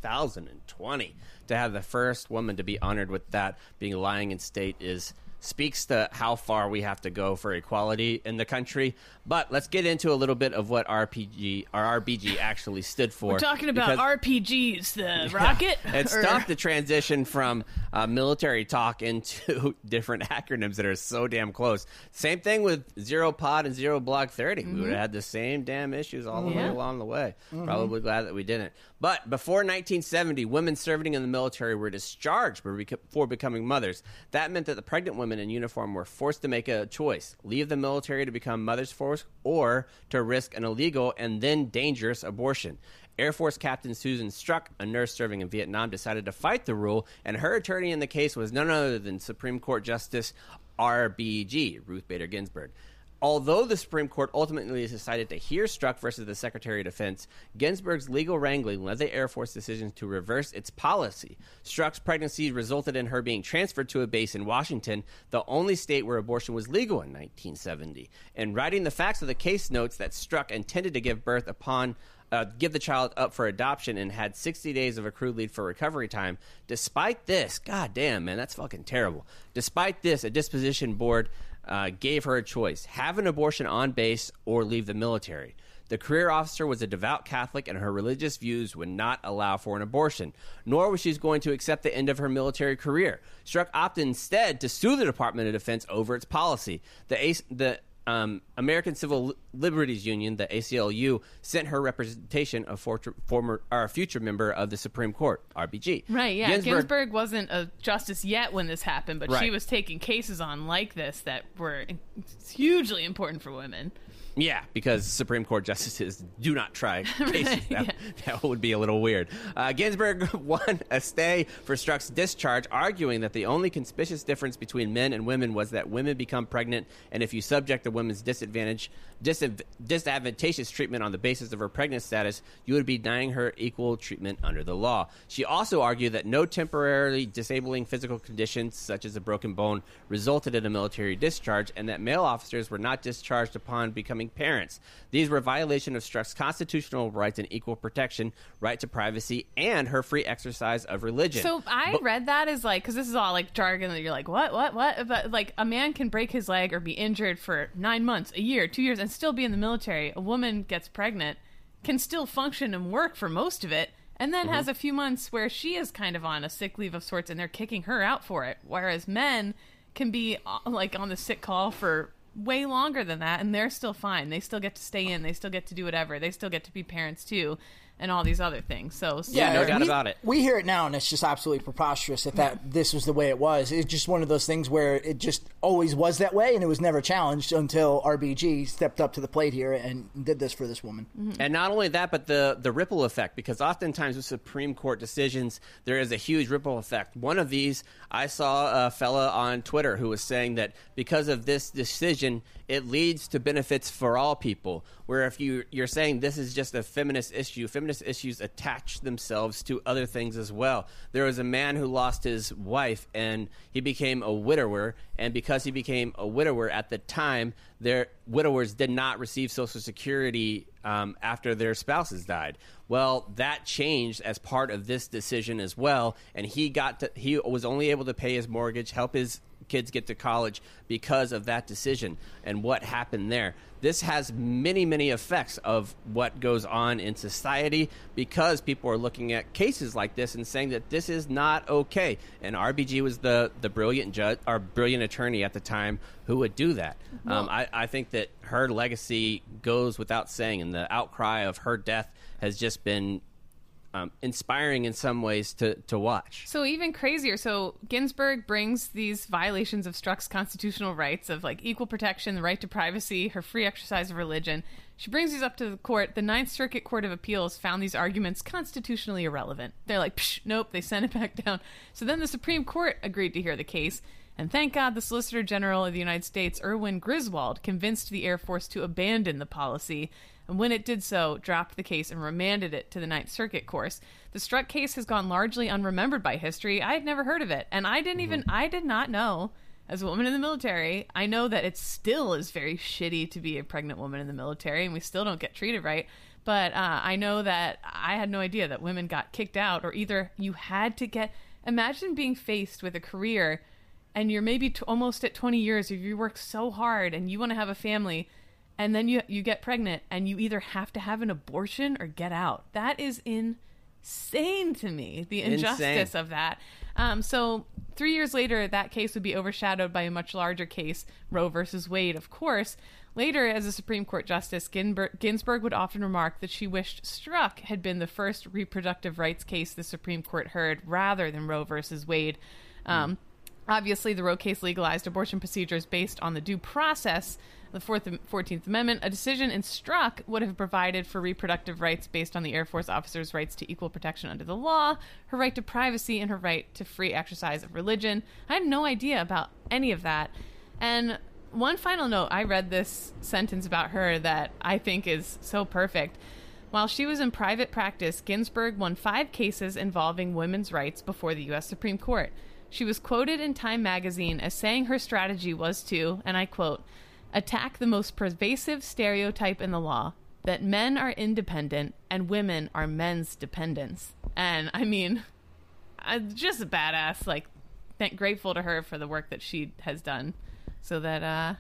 2020 to have the first woman to be honored with that, being lying in state, speaks to how far we have to go for equality in the country. But let's get into a little bit of what RBG actually stood for. We're talking about RPGs, the rocket? It's tough to transition from military talk into different acronyms that are so damn close. Same thing with Zero Pod and Zero Block 30. We would have had the same damn issues all the way along the way. Probably glad that we didn't. But before 1970, women serving in the military were discharged before becoming mothers. That meant that the pregnant women in uniform were forced to make a choice: leave the military to become mothers force, or to risk an illegal and then dangerous abortion. Air Force Captain Susan Struck, a nurse serving in Vietnam, decided to fight the rule, and her attorney in the case was none other than Supreme Court Justice RBG, Ruth Bader Ginsburg. Although the Supreme Court ultimately decided to hear Struck versus the Secretary of Defense, Ginsburg's legal wrangling led the Air Force decision to reverse its policy. Struck's pregnancy resulted in her being transferred to a base in Washington, the only state where abortion was legal in 1970. And writing the facts of the case notes that Struck intended to give the child up for adoption and had 60 days of accrued leave for recovery time. Despite this, god damn, man, that's fucking terrible. Despite this, a disposition board gave her a choice: have an abortion on base or leave the military. The career officer was a devout Catholic, and her religious views would not allow for an abortion, nor was she going to accept the end of her military career. Struck opted instead to sue the Department of Defense over its policy. The American Civil Liberties Union, the ACLU, sent her representation a future member of the Supreme Court, RBG. Right, yeah. Ginsburg wasn't a justice yet when this happened, but Right. she was taking cases on like this that were hugely important for women. Yeah, because Supreme Court justices do not try cases. That would be a little weird. Ginsburg won a stay for Struck's discharge, arguing that the only conspicuous difference between men and women was that women become pregnant, and if you subject a woman's disadvantageous treatment on the basis of her pregnant status, you would be denying her equal treatment under the law. She also argued that no temporarily disabling physical conditions, such as a broken bone, resulted in a military discharge, and that male officers were not discharged upon becoming parents. These were a violation of Struck's constitutional rights and equal protection, right to privacy, and her free exercise of religion. So I read that as like, because this is all like jargon that you're like, what? But like, a man can break his leg or be injured for 9 months, a year, 2 years, and still be in the military. A woman gets pregnant, can still function and work for most of it, and then has a few months where she is kind of on a sick leave of sorts, and they're kicking her out for it. Whereas men can be like on the sick call for way longer than that, and they're still fine. They still get to stay in. They still get to do whatever. They still get to be parents too. and all these other things. So Yeah, no doubt about it. We hear it now, and it's just absolutely preposterous that this was the way it was. It's just one of those things where it just always was that way, and it was never challenged until RBG stepped up to the plate here and did this for this woman. Mm-hmm. And not only that, but the ripple effect, because oftentimes with Supreme Court decisions, there is a huge ripple effect. One of these, I saw a fella on Twitter who was saying that because of this decision, it leads to benefits for all people, where if you're saying this is just a feminist issue, feminist issues attach themselves to other things as well. There was a man who lost his wife, and he became a widower, and because he became a widower at the time, their widowers did not receive Social Security after their spouses died. Well, that changed as part of this decision as well, and he was only able to pay his mortgage, help his kids get to college because of that decision and what happened there. This has many, many effects of what goes on in society because people are looking at cases like this and saying that this is not okay. And RBG was the brilliant judge, or brilliant attorney at the time who would do that. Well, I think that her legacy goes without saying, and the outcry of her death has just been inspiring in some ways to watch. So even crazier. So Ginsburg brings these violations of Strzok's constitutional rights of like equal protection, the right to privacy, her free exercise of religion. She brings these up to the court. The Ninth Circuit Court of Appeals found these arguments constitutionally irrelevant. They're like, psh, nope, they sent it back down. So then the Supreme Court agreed to hear the case. And thank God the Solicitor General of the United States, Erwin Griswold, convinced the Air Force to abandon the policy. And when it did so, dropped the case and remanded it to the Ninth Circuit course. The Strzok case has gone largely unremembered by history. I had never heard of it. And I did not know, as a woman in the military, I know that it still is very shitty to be a pregnant woman in the military, and we still don't get treated right. But I know that I had no idea that women got kicked out, or either you had to get... Imagine being faced with a career, and you're maybe almost at 20 years, if you work so hard and you want to have a family... And then you get pregnant, and you either have to have an abortion or get out. That is insane to me, the injustice of that. So 3 years later, that case would be overshadowed by a much larger case, Roe versus Wade, of course. Later, as a Supreme Court justice, Ginsburg would often remark that she wished Strzok had been the first reproductive rights case the Supreme Court heard rather than Roe versus Wade. Obviously, the Roe case legalized abortion procedures based on the due process, the 14th Amendment. A decision in Strzok would have provided for reproductive rights based on the Air Force officer's rights to equal protection under the law, her right to privacy, and her right to free exercise of religion. I had no idea about any of that. And one final note, I read this sentence about her that I think is so perfect. While she was in private practice, Ginsburg won 5 cases involving women's rights before the U.S. Supreme Court. She was quoted in Time magazine as saying her strategy was to, and I quote, attack the most pervasive stereotype in the law, that men are independent and women are men's dependents. And I mean, just a badass, like, grateful to her for the work that she has done so that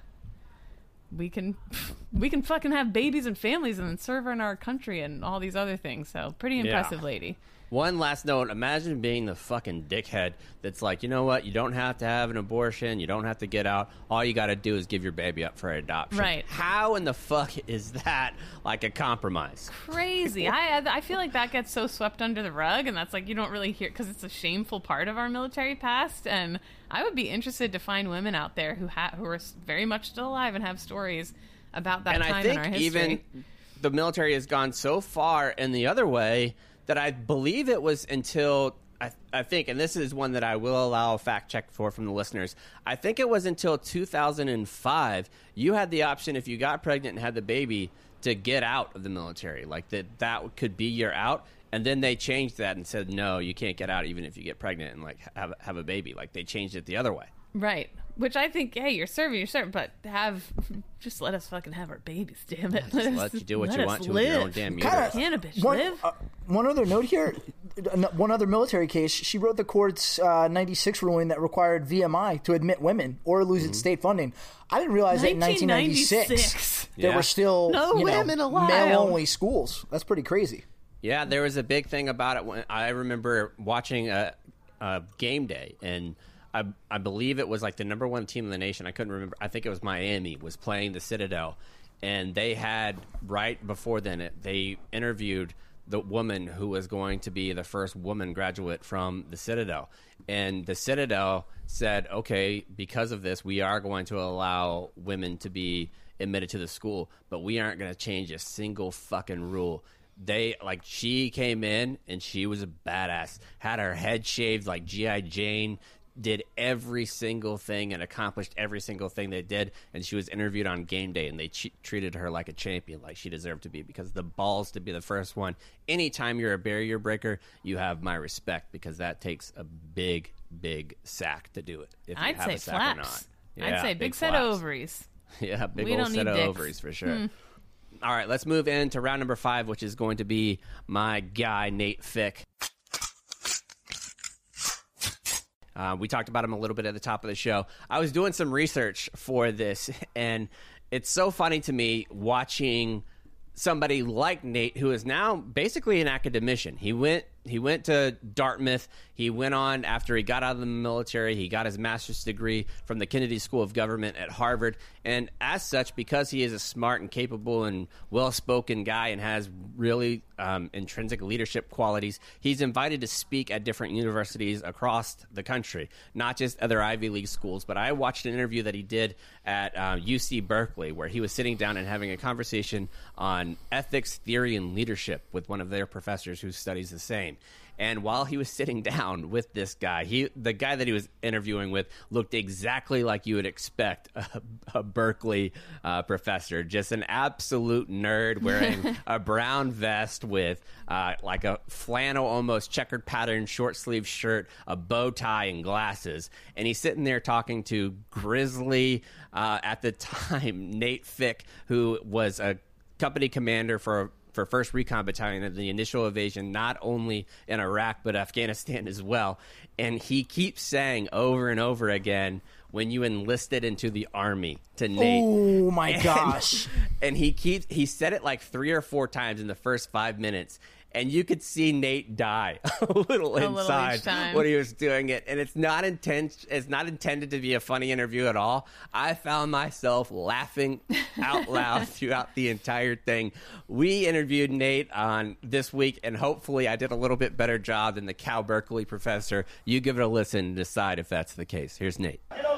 we can fucking have babies and families and then serve in our country and all these other things. So pretty impressive lady. One last note, imagine being the fucking dickhead that's like, you know what, you don't have to have an abortion, you don't have to get out, all you got to do is give your baby up for adoption. Right. How in the fuck is that like a compromise? Crazy. I feel like that gets so swept under the rug, and that's like you don't really hear, because it's a shameful part of our military past, and I would be interested to find women out there who are very much still alive and have stories about that time in our history. And I think even the military has gone so far in the other way that I believe it was until, I think, and this is one that I will allow a fact check from the listeners, I think it was until 2005, you had the option, if you got pregnant and had the baby, to get out of the military. Like, that could be your out. And then they changed that and said, no, you can't get out even if you get pregnant and, like, have a baby. Like, they changed it the other way. Right. Which I think, hey, you're serving, but just let us fucking have our babies, damn it. Let you do what you want to with your own damn uterus. Live. One other note here, one other military case, she wrote the court's 96 ruling that required VMI to admit women or lose its state funding. I didn't realize that in 1996 there were still women allowed. male-only schools. That's pretty crazy. Yeah, there was a big thing about it. When I remember watching a game day, and I believe it was like the number 1 team in the nation. I couldn't remember. I think it was Miami was playing the Citadel, and they had, right before then, they interviewed the woman who was going to be the first woman graduate from the Citadel. And the Citadel said, okay, because of this, we are going to allow women to be admitted to the school, but we aren't going to change a single fucking rule. She came in and she was a badass, had her head shaved like G.I. Jane, did every single thing and accomplished every single thing they did, and she was interviewed on game day, and they treated her like a champion, like she deserved to be, because the balls to be the first one. Anytime you're a barrier breaker, you have my respect, because that takes a big sack to do it. If you I'd have say a sack flaps. or not. I'd say big set flaps. of ovaries. Yeah, big We old don't set need of dicks. ovaries for sure. All right, let's move into round number 5, which is going to be my guy, Nate Fick. We talked about him a little bit at the top of the show. I was doing some research for this, and it's so funny to me watching somebody like Nate, who is now basically an academician. He went to Dartmouth. He went on, after he got out of the military, he got his master's degree from the Kennedy School of Government at Harvard. And as such, because he is a smart and capable and well-spoken guy and has really intrinsic leadership qualities, he's invited to speak at different universities across the country, not just other Ivy League schools. But I watched an interview that he did at UC Berkeley, where he was sitting down and having a conversation on ethics, theory, and leadership with one of their professors who studies the same. And while he was sitting down with this guy, the guy that he was interviewing with looked exactly like you would expect a Berkeley professor, just an absolute nerd wearing a brown vest with like a flannel, almost checkered pattern short sleeve shirt, a bow tie, and glasses. And he's sitting there talking to grizzly, at the time, Nate Fick, who was a company commander for 1st Recon Battalion of the initial invasion, not only in Iraq, but Afghanistan as well. And he keeps saying over and over again, when you enlisted into the Army, to Nate. Oh, my gosh. And he said it like 3 or 4 times in the first 5 minutes. And you could see Nate die a little inside each time. when he was doing it. And it's not intended to be a funny interview at all. I found myself laughing out loud throughout the entire thing. We interviewed Nate on this week, and hopefully I did a little bit better job than the Cal Berkeley professor. You give it a listen and decide if that's the case. Here's Nate.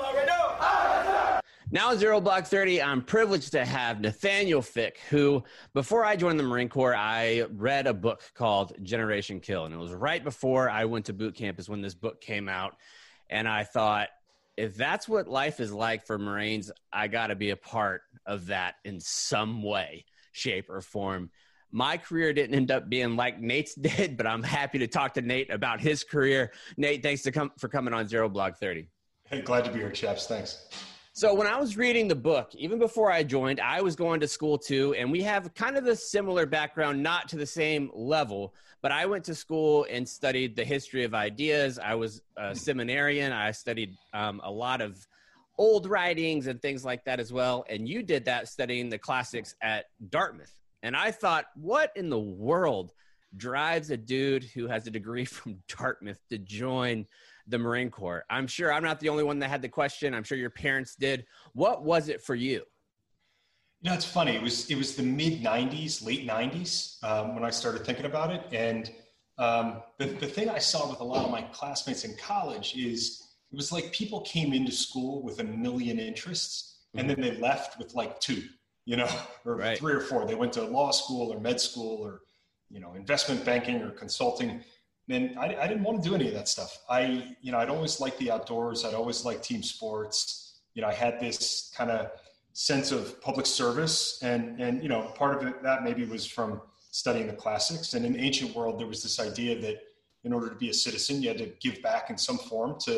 Now in Zero Block 30, I'm privileged to have Nathaniel Fick, who, before I joined the Marine Corps, I read a book called Generation Kill. And it was right before I went to boot camp is when this book came out. And I thought, if that's what life is like for Marines, I got to be a part of that in some way, shape, or form. My career didn't end up being like Nate's did, but I'm happy to talk to Nate about his career. Nate, thanks for coming on Zero Block 30. Hey, glad to be here, chaps. Thanks. So when I was reading the book, even before I joined, I was going to school too, and we have kind of a similar background, not to the same level, but I went to school and studied the history of ideas. I was a seminarian. I studied a lot of old writings and things like that as well, and you did that studying the classics at Dartmouth. And I thought, what in the world drives a dude who has a degree from Dartmouth to join the Marine Corps? I'm sure I'm not the only one that had the question. I'm sure your parents did. What was it for you? You know, it's funny. It was the mid 90s, late 90s when I started thinking about it. And the thing I saw with a lot of my classmates in college is it was like people came into school with a million interests and then they left with like 2, or right. 3 or 4. They went to law school or med school or, investment banking or consulting. And I didn't want to do any of that stuff. I'd always liked the outdoors. I'd always liked team sports. I had this kind of sense of public service and part of it, that maybe was from studying the classics. And in ancient world, there was this idea that in order to be a citizen, you had to give back in some form to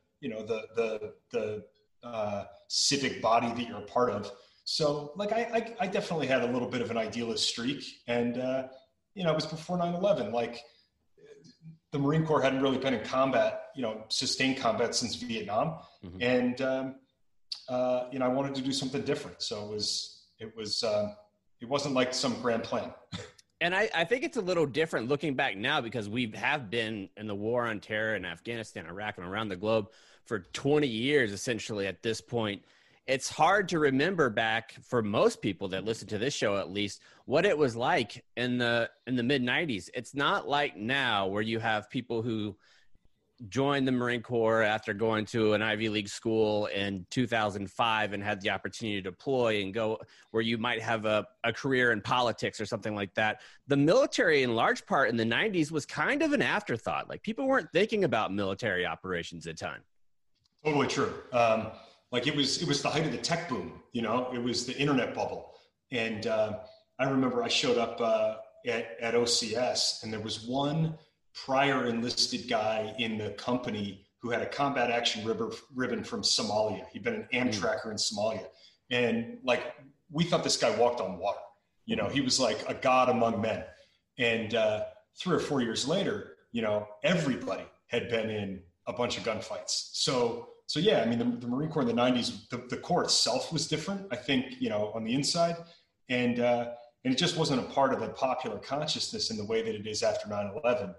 the civic body that you're a part of. So like, I definitely had a little bit of an idealist streak. And, it was before 9/11, like, the Marine Corps hadn't really been in combat, sustained combat since Vietnam. Mm-hmm. And, I wanted to do something different. So it wasn't like some grand plan. And I think it's a little different looking back now because we have been in the war on terror in Afghanistan, Iraq, and around the globe for 20 years, essentially at this point. it's hard to remember back for most people that listen to this show, at least, what it was like in the mid 90s. It's not like now where you have people who joined the Marine Corps after going to an Ivy League school in 2005 and had the opportunity to deploy and go where you might have a career in politics or something like that. The military, in large part in the 90s, was kind of an afterthought. Like, people weren't thinking about military operations a ton. Totally true. Like it was the height of the tech boom, you know, it was the internet bubble. And I remember I showed up at OCS, and there was one prior enlisted guy in the company who had a combat action ribbon from Somalia. He'd been an Amtracker in Somalia. And like, we thought this guy walked on water. You know, he was like a god among men. And 3 or 4 years later, you know, everybody had been in a bunch of gunfights. So yeah, I mean, the Marine Corps in the 90s, the Corps itself was different, I think, you know, on the inside. And it just wasn't a part of the popular consciousness in the way that it is after 9/11.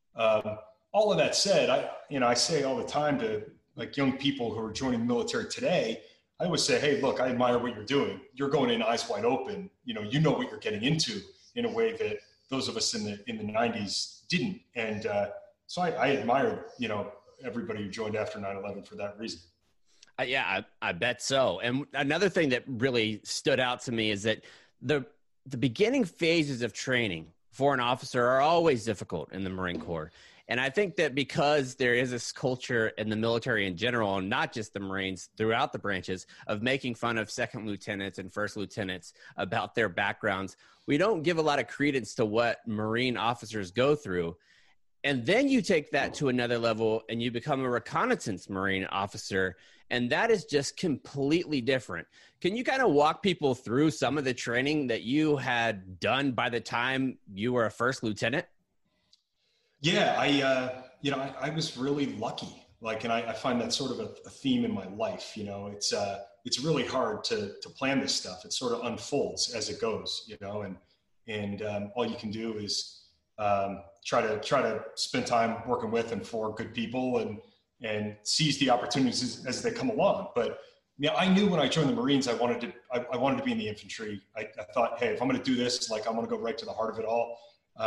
All of that said, I say all the time to like young people who are joining the military today, I always say, hey, look, I admire what you're doing. You're going in eyes wide open. You know what you're getting into in a way that those of us in the 90s didn't. And so I admire, you know, everybody who joined after 9/11 for that reason. Yeah, I bet so. And another thing that really stood out to me is that the beginning phases of training for an officer are always difficult in the Marine Corps. And I think that because there is this culture in the military in general, and not just the Marines, throughout the branches, of making fun of second lieutenants and first lieutenants about their backgrounds, we don't give a lot of credence to what Marine officers go through. And then you take that to another level and you become a reconnaissance Marine officer. And that is just completely different. Can you kind of walk people through some of the training that you had done by the time you were a first lieutenant? Yeah, I was really lucky. Like, and I find that sort of a theme in my life. You know, it's really hard to plan this stuff. It sort of unfolds as it goes, you know, and all you can do is try to spend time working with and for good people and seize the opportunities as they come along. But yeah, I knew when I joined the Marines, I wanted to be in the infantry. I thought, hey, if I'm going to do this, like, I'm going to go right to the heart of it all.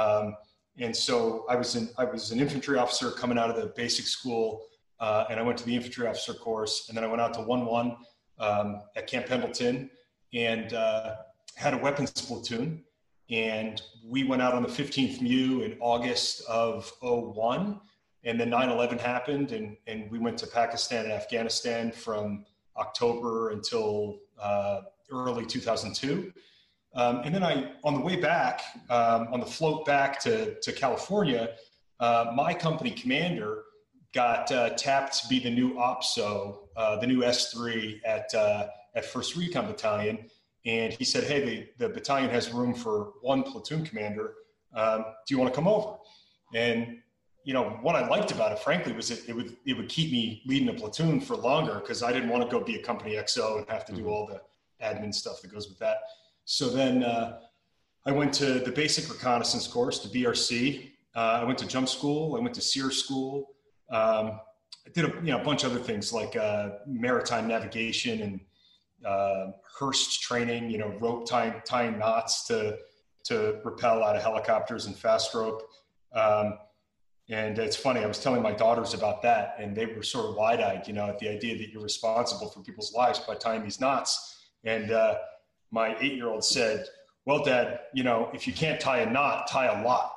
And so I was an infantry officer coming out of the basic school, and I went to the infantry officer course, and then I went out to 1-1 at Camp Pendleton, and had a weapons platoon. And we went out on the 15th MEU in August of 2001. And then 9/11 happened, and we went to Pakistan and Afghanistan from October until early 2002. And then on the way back, on the float back to California, my company commander got tapped to be the new OPSO, the new S3 at 1st Recon Battalion. And he said, hey, the battalion has room for one platoon commander. Do you want to come over? And, you know, what I liked about it, frankly, was it would keep me leading a platoon for longer, because I didn't want to go be a company XO and have to do all the admin stuff that goes with that. So then I went to the basic reconnaissance course, the BRC. I went to jump school. I went to SEER school. I did a bunch of other things like maritime navigation and Hurst training, you know, rope tying knots to rappel out of helicopters and fast rope. And it's funny, I was telling my daughters about that, and they were sort of wide-eyed, you know, at the idea that you're responsible for people's lives by tying these knots. And my 8-year-old said, well, Dad, you know, if you can't tie a knot, tie a lot.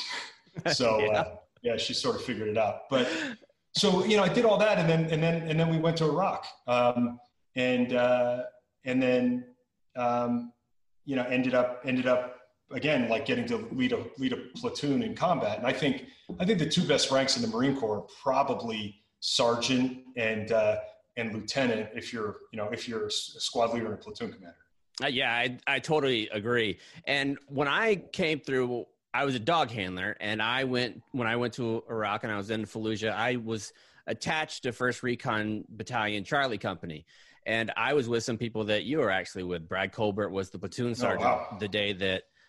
So yeah, she sort of figured it out. But so, you know, I did all that, and then we went to Iraq. And then you know, ended up again, like, getting to lead a platoon in combat. And I think the two best ranks in the Marine Corps are probably sergeant and lieutenant, if you're a squad leader and platoon commander. Yeah, I totally agree. And when I came through, I was a dog handler, and when I went to Iraq and I was in Fallujah, I was attached to 1st Recon Battalion Charlie Company. And I was with some people that you were actually with. Brad Colbert was the platoon sergeant the day that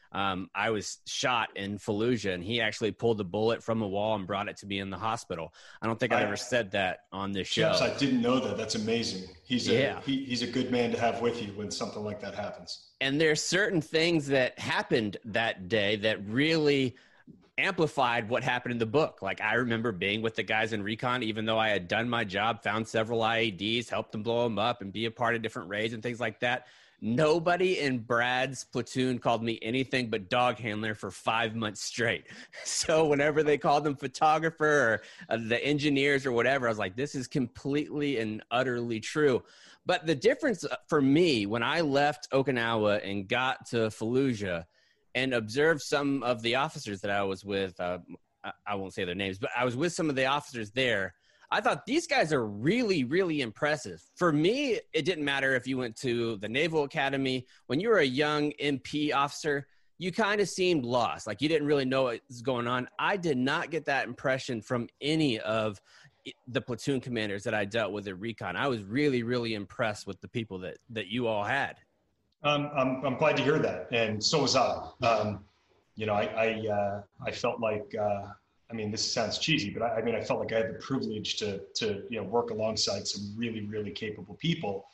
I was shot in Fallujah, and he actually pulled the bullet from a wall and brought it to me in the hospital. I don't think I've ever said that on this show. Chaps, I didn't know that. That's amazing. He's a good man to have with you when something like that happens. And there's certain things that happened that day that really amplified what happened in the book. Like, I remember being with the guys in recon, even though I had done my job, found several IEDs, helped them blow them up and be a part of different raids and things like that. Nobody in Brad's platoon called me anything but dog handler for 5 months straight. So whenever they called them photographer or the engineers or whatever, I was like, this is completely and utterly true. But the difference for me, when I left Okinawa and got to Fallujah and observed some of the officers that I was with, I won't say their names, but I was with some of the officers there. I thought these guys are really, really impressive. For me, it didn't matter if you went to the Naval Academy. When you were a young MP officer, you kind of seemed lost. Like, you didn't really know what was going on. I did not get that impression from any of the platoon commanders that I dealt with at recon. I was really, really impressed with the people that you all had. I'm glad to hear that. And so was I. You know, I felt like, I mean, this sounds cheesy, but I felt like I had the privilege to you know, work alongside some really, really capable people.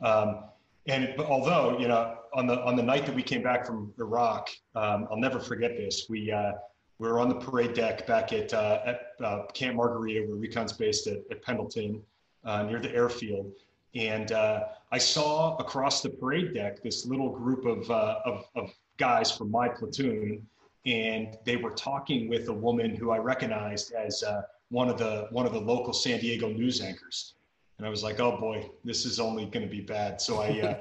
But although, you know, on the night that we came back from Iraq, I'll never forget this. We were on the parade deck back at Camp Margarita, where recon's based at Pendleton, near the airfield. And I saw across the parade deck this little group of guys from my platoon, and they were talking with a woman who I recognized as one of the local San Diego news anchors. And I was like, oh boy, this is only going to be bad. So I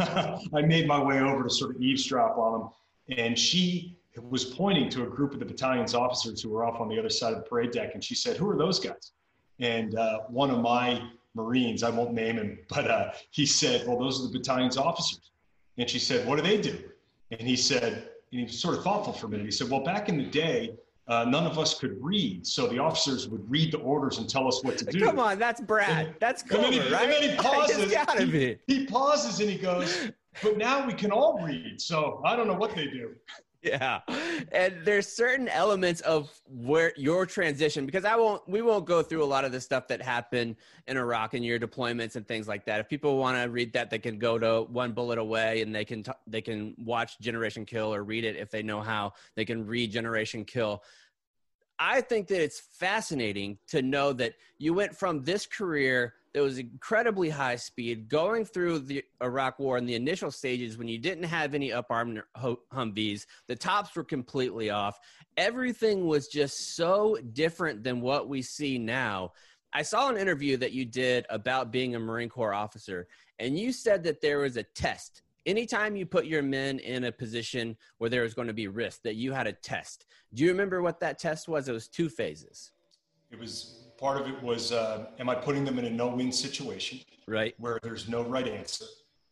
I made my way over to sort of eavesdrop on them, and she was pointing to a group of the battalion's officers who were off on the other side of the parade deck, and she said, who are those guys? And one of my Marines, I won't name him, but he said, well, those are the battalion's officers. And she said, what do they do? And he said, and he was sort of thoughtful for a minute. He said, well, back in the day, none of us could read. So the officers would read the orders and tell us what to do. Come on, that's Brad. That's cool, right? And then he pauses. Gotta be. He pauses and he goes, but now we can all read. So I don't know what they do. Yeah. And there's certain elements of where your transition, because we won't go through a lot of the stuff that happened in Iraq and your deployments and things like that. If people want to read that, they can go to One Bullet Away, and they can watch Generation Kill, or read it if they know how. They can read Generation Kill. I think that it's fascinating to know that you went from this career that was incredibly high speed, going through the Iraq War in the initial stages when you didn't have any up-armed Humvees. The tops were completely off. Everything was just so different than what we see now. I saw an interview that you did about being a Marine Corps officer, and you said that there was a test. Anytime you put your men in a position where there was going to be risk, that you had a test. Do you remember what that test was? It was 2 phases. It was, part of it was, am I putting them in a no-win situation? Right. Where there's no right answer.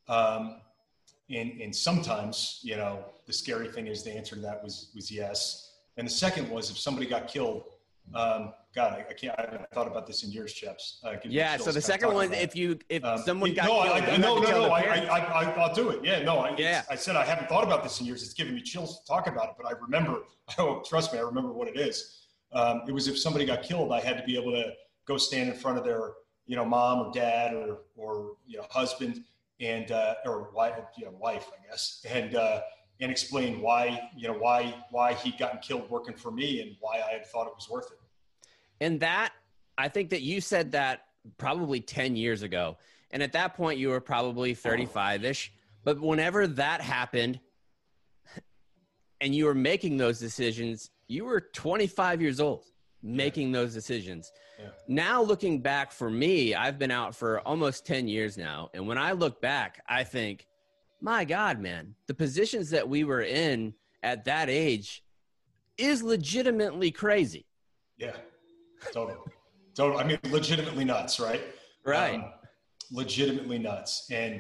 And sometimes, you know, the scary thing is the answer to that was yes. And the second was, if somebody got killed, God, I haven't thought about this in years, Chaps. Yeah. So the second one, if someone got killed, I'll do it. Yeah, no, I said I haven't thought about this in years. It's giving me chills to talk about it, but I remember. Oh, trust me, I remember what it is. It was, if somebody got killed, I had to be able to go stand in front of their, you know, mom or dad or you know, husband and or wife, I guess, and explain why he'd gotten killed working for me and why I had thought it was worth it. And that, I think that you said that probably 10 years ago. And at that point, you were probably 35-ish. But whenever that happened and you were making those decisions, you were 25 years old making those decisions. Yeah. Now, looking back, for me, I've been out for almost 10 years now. And when I look back, I think, my God, man, the positions that we were in at that age is legitimately crazy. Yeah, totally. I mean, legitimately nuts, right? Right. Legitimately nuts. And,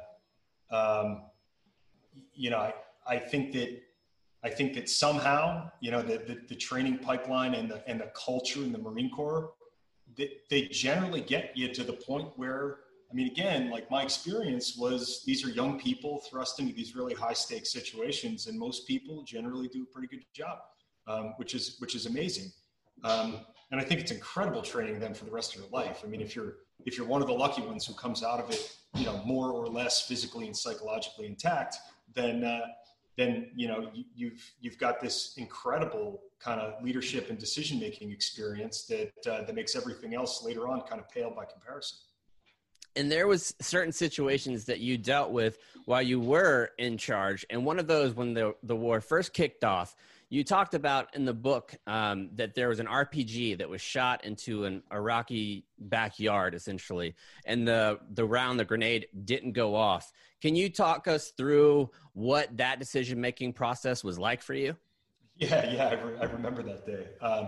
you know, I think that somehow, you know, the training pipeline and the culture in the Marine Corps, they generally get you to the point where I mean, again, like my experience was these are young people thrust into these really high stakes situations, and most people generally do a pretty good job, which is amazing. And I think it's incredible training them for the rest of their life. I mean, if you're one of the lucky ones who comes out of it, you know, more or less physically and psychologically intact, then you know you've got this incredible kind of leadership and decision making experience that makes everything else later on kind of pale by comparison. And there was certain situations that you dealt with while you were in charge. And one of those, when the war first kicked off, you talked about in the book that there was an RPG that was shot into an Iraqi backyard, essentially, and the grenade didn't go off. Can you talk us through what that decision-making process was like for you? Yeah, I remember that day.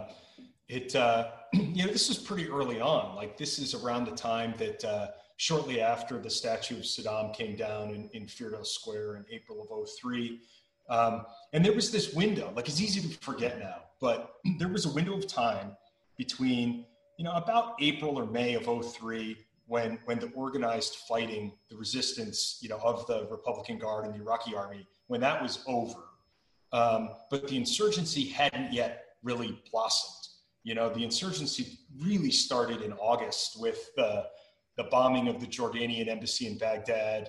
You know, this was pretty early on. Like, this is around the time that shortly after the statue of Saddam came down in Firdos Square in April of 2003. And there was this window, like it's easy to forget now, but there was a window of time between, you know, about April or May of 2003 when the organized fighting, the resistance, you know, of the Republican Guard and the Iraqi army, when that was over. But the insurgency hadn't yet really blossomed. You know, the insurgency really started in August with the bombing of the Jordanian embassy in Baghdad.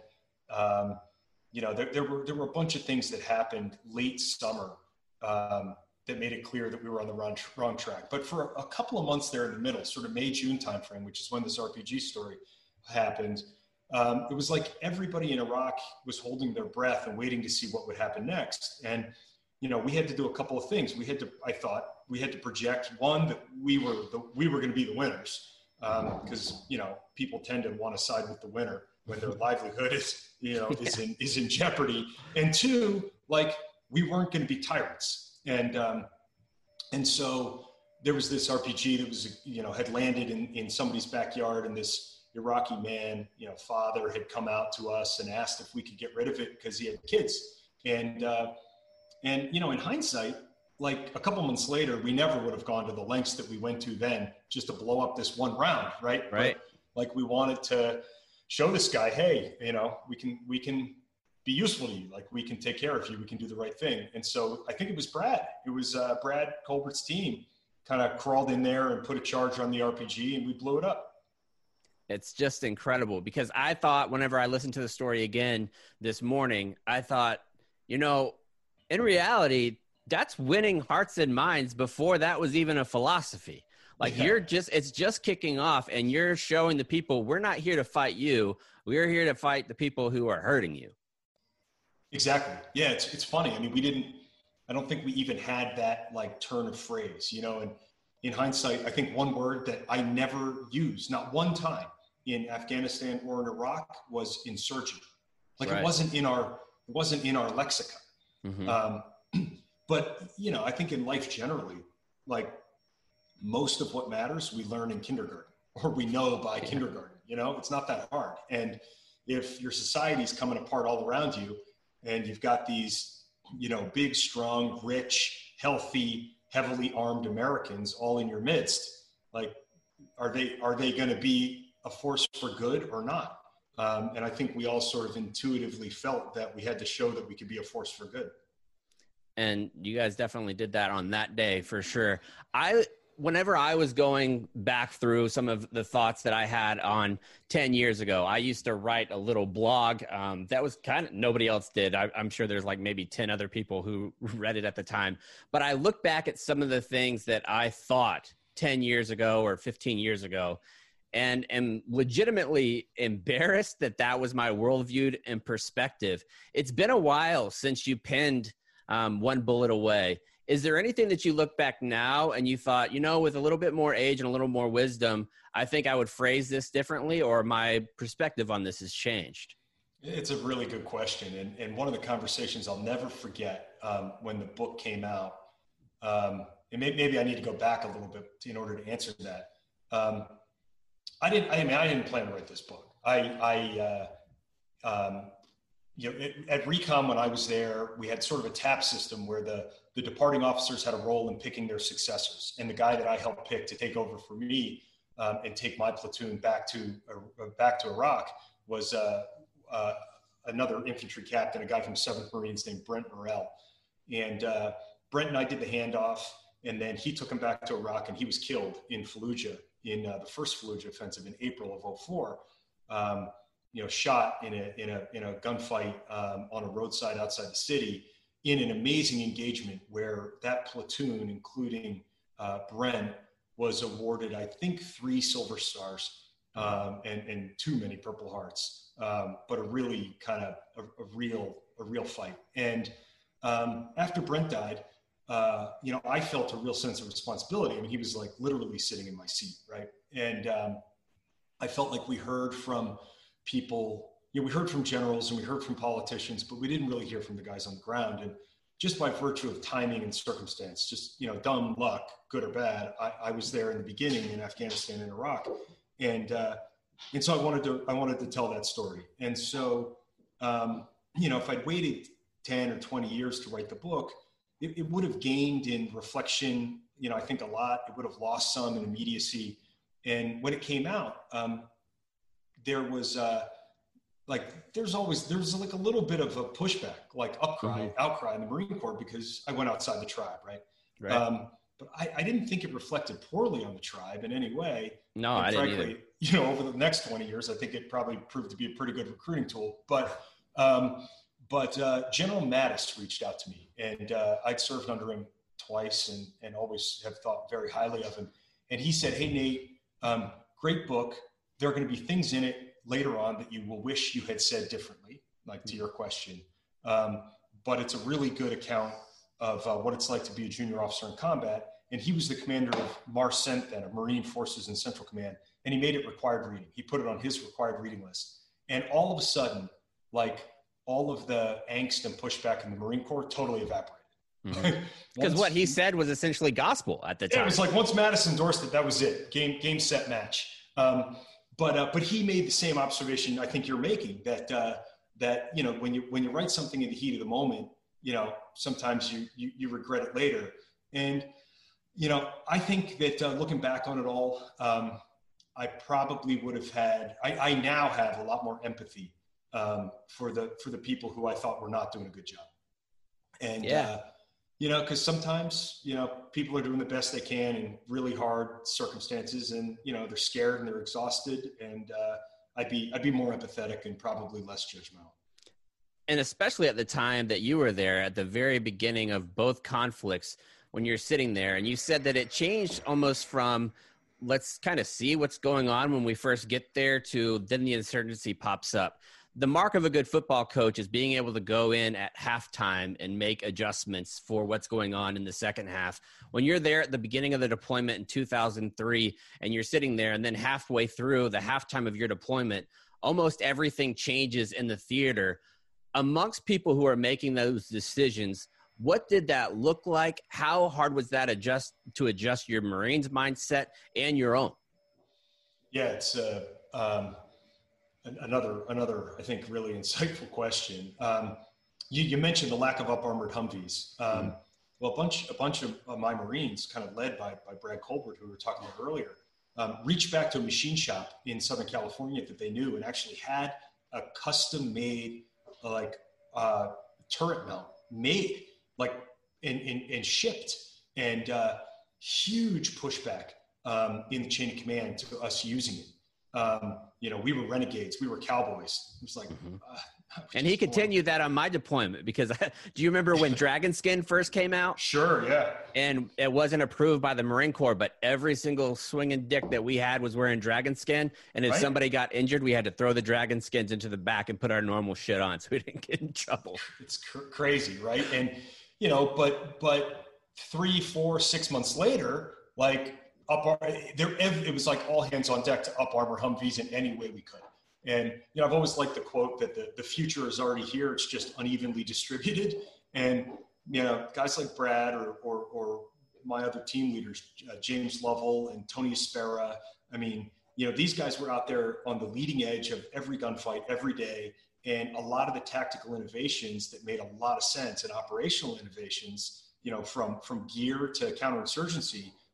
You know, there were a bunch of things that happened late summer that made it clear that we were on the wrong track. But for a couple of months there in the middle, sort of May, June timeframe, which is when this RPG story happened, it was like everybody in Iraq was holding their breath and waiting to see what would happen next. And, you know, we had to do a couple of things. I thought we had to project, one, that we were going to be the winners, because, you know, people tend to want to side with the winner when their livelihood is, you know, is in jeopardy. And two, like, we weren't going to be tyrants. And so there was this RPG that was, you know, had landed in somebody's backyard, and this Iraqi man, you know, father had come out to us and asked if we could get rid of it because he had kids. And, you know, in hindsight, like a couple months later, we never would have gone to the lengths that we went to then just to blow up this one round. Right. But, like, we wanted to show this guy, hey, you know, we can be useful to you. Like, we can take care of you. We can do the right thing. And so I think it was Brad. It was Brad Colbert's team kind of crawled in there and put a charge on the RPG, and we blew it up. It's just incredible, because I thought, whenever I listened to the story again this morning, I thought, you know, in reality, that's winning hearts and minds before that was even a philosophy. Like, it's just kicking off, and you're showing the people, we're not here to fight you. We're here to fight the people who are hurting you. Exactly. Yeah. It's funny. I mean, I don't think we even had that, like, turn of phrase, you know, and in hindsight, I think one word that I never used, not one time in Afghanistan or in Iraq, was insurgent. Like, it wasn't in our lexicon. Mm-hmm. But, you know, I think in life generally, like, most of what matters we learn in kindergarten, or we know by kindergarten. You know, it's not that hard. And if your society's coming apart all around you, and you've got these, you know, big, strong, rich, healthy, heavily armed Americans all in your midst, like, are they going to be a force for good or not? And I think we all sort of intuitively felt that we had to show that we could be a force for good. And you guys definitely did that on that day, for sure. Whenever I was going back through some of the thoughts that I had on 10 years ago, I used to write a little blog that was kind of, nobody else did. I'm sure there's like maybe 10 other people who read it at the time. But I look back at some of the things that I thought 10 years ago or 15 years ago, and am legitimately embarrassed that was my worldview and perspective. It's been a while since you penned One Bullet Away. Is there anything that you look back now and you thought, you know, with a little bit more age and a little more wisdom, I think I would phrase this differently, or my perspective on this has changed? It's a really good question. And one of the conversations I'll never forget when the book came out, and maybe I need to go back a little bit in order to answer that. I didn't plan to write this book. You know, at Recon, when I was there, we had sort of a tap system where the departing officers had a role in picking their successors. And the guy that I helped pick to take over for me and take my platoon back to Iraq was another infantry captain, a guy from 7th Marines named Brent Morrell. And Brent and I did the handoff, and then he took him back to Iraq, and he was killed in Fallujah, in the first Fallujah offensive in April of 2004. Shot in a gunfight on a roadside outside the city, in an amazing engagement where that platoon, including Brent, was awarded, I think, 3 Silver Stars and too many Purple Hearts, but a really kind of a real fight. And after Brent died, I felt a real sense of responsibility. I mean, he was like literally sitting in my seat, right? And I felt like we heard from people, we heard from generals and we heard from politicians, but we didn't really hear from the guys on the ground. And just by virtue of timing and circumstance, just, dumb luck, good or bad, I was there in the beginning in Afghanistan and Iraq. And so I wanted to tell that story. And so, if I'd waited 10 or 20 years to write the book, it would have gained in reflection, I think a lot. It would have lost some in immediacy. And when it came out, there was there's like a little bit of a pushback, like outcry in the Marine Corps, because I went outside the tribe, right? But I didn't think it reflected poorly on the tribe in any way. No, and I frankly, didn't either. Over the next 20 years, I think it probably proved to be a pretty good recruiting tool. But General Mattis reached out to me, and I'd served under him twice and always have thought very highly of him. And he said, "Hey, Nate, great book. There are going to be things in it later on that you will wish you had said differently, like to your question. But it's a really good account of what it's like to be a junior officer in combat." And he was the commander of MARCENT then, of Marine Forces in Central Command. And he made it required reading. He put it on his required reading list. And all of a sudden, like all of the angst and pushback in the Marine Corps totally evaporated. Because what he said was essentially gospel at the time. It was like once Mattis endorsed it, that was it. Game, set, match. But he made the same observation I think you're making, that when you write something in the heat of the moment, sometimes you regret it later. And I think that looking back on it all, I probably would have had. I now have a lot more empathy for the people who I thought were not doing a good job. And because sometimes people are doing the best they can in really hard circumstances, and they're scared and they're exhausted, and I'd be more empathetic and probably less judgmental. And especially at the time that you were there, at the very beginning of both conflicts, when you're sitting there, and you said that it changed almost from let's kind of see what's going on when we first get there to then the insurgency pops up. The mark of a good football coach is being able to go in at halftime and make adjustments for what's going on in the second half. When you're there at the beginning of the deployment in 2003 and you're sitting there, and then halfway through the halftime of your deployment, almost everything changes in the theater. Amongst people who are making those decisions, what did that look like? How hard was that to adjust your Marines mindset and your own? Yeah, it's another I think really insightful question. You mentioned the lack of up-armored Humvees. Well, a bunch of my Marines, kind of led by Brad Colbert, who we were talking about earlier, reached back to a machine shop in Southern California that they knew and actually had a custom-made turret mount made and shipped, and huge pushback in the chain of command to us using it. We were renegades, we were cowboys. It was like, and he continued that on my deployment, because do you remember when Dragon Skin first came out? Sure, yeah. And it wasn't approved by the Marine Corps, but every single swinging dick that we had was wearing Dragon Skin. And if somebody got injured, we had to throw the Dragon Skins into the back and put our normal shit on so we didn't get in trouble. It's crazy, right? And, but 3, 4, 6 months later, it was like all hands on deck to up armor Humvees in any way we could. And, I've always liked the quote that the future is already here. It's just unevenly distributed. And, guys like Brad or my other team leaders, James Lovell and Tony Aspera. I mean, these guys were out there on the leading edge of every gunfight every day. And a lot of the tactical innovations that made a lot of sense, and operational innovations, from gear to counterinsurgency,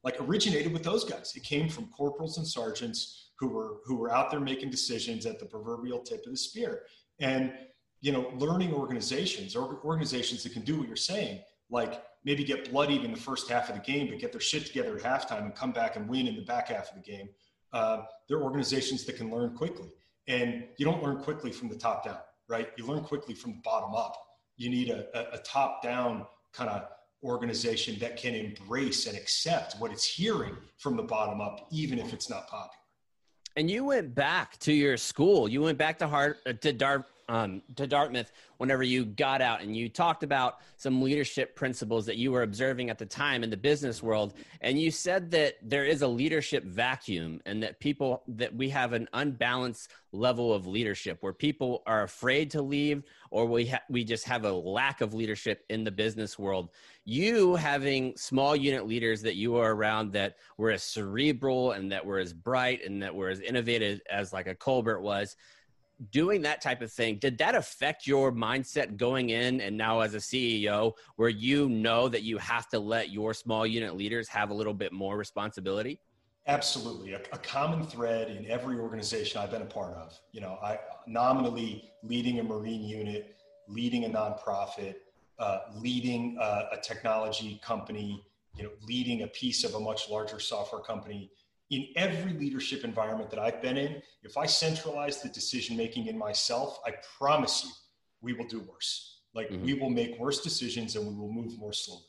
like originated with those guys. It came from corporals and sergeants who were out there making decisions at the proverbial tip of the spear. And, learning organizations that can do what you're saying, like maybe get bloodied in the first half of the game, but get their shit together at halftime and come back and win in the back half of the game. They're organizations that can learn quickly. And you don't learn quickly from the top down, right? You learn quickly from the bottom up. You need a top down kind of organization that can embrace and accept what it's hearing from the bottom up, even if it's not popular. And you went back to your school. You went back to Dartmouth whenever you got out, and you talked about some leadership principles that you were observing at the time in the business world. And you said that there is a leadership vacuum, and that we have an unbalanced level of leadership where people are afraid to leave, or we just have a lack of leadership in the business world. You having small unit leaders that you were around that were as cerebral and that were as bright and that were as innovative as like a Colbert was, doing that type of thing, did that affect your mindset going in and now as a CEO, where you know that you have to let your small unit leaders have a little bit more responsibility? Absolutely. A common thread in every organization I've been a part of, I nominally leading a Marine unit, leading a nonprofit, leading a technology company, leading a piece of a much larger software company. In every leadership environment that I've been in, if I centralize the decision-making in myself, I promise you, we will do worse. We will make worse decisions and we will move more slowly.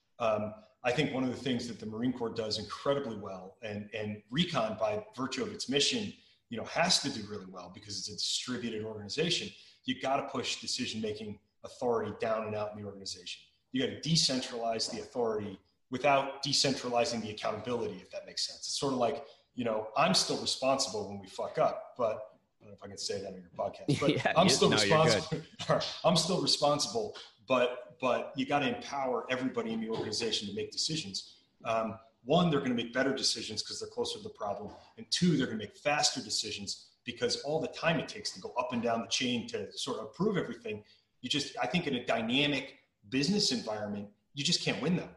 I think one of the things that the Marine Corps does incredibly well, and Recon by virtue of its mission, has to do really well because it's a distributed organization. You got to push decision-making authority down and out in the organization. You got to decentralize the authority without decentralizing the accountability, if that makes sense. It's sort of like, I'm still responsible when we fuck up, but I don't know if I can say that on your podcast, but yeah, I'm still responsible. I'm still responsible, but you got to empower everybody in the organization to make decisions. One, they're going to make better decisions because they're closer to the problem. And two, they're going to make faster decisions because all the time it takes to go up and down the chain to sort of approve everything. I think in a dynamic business environment, you just can't win that way.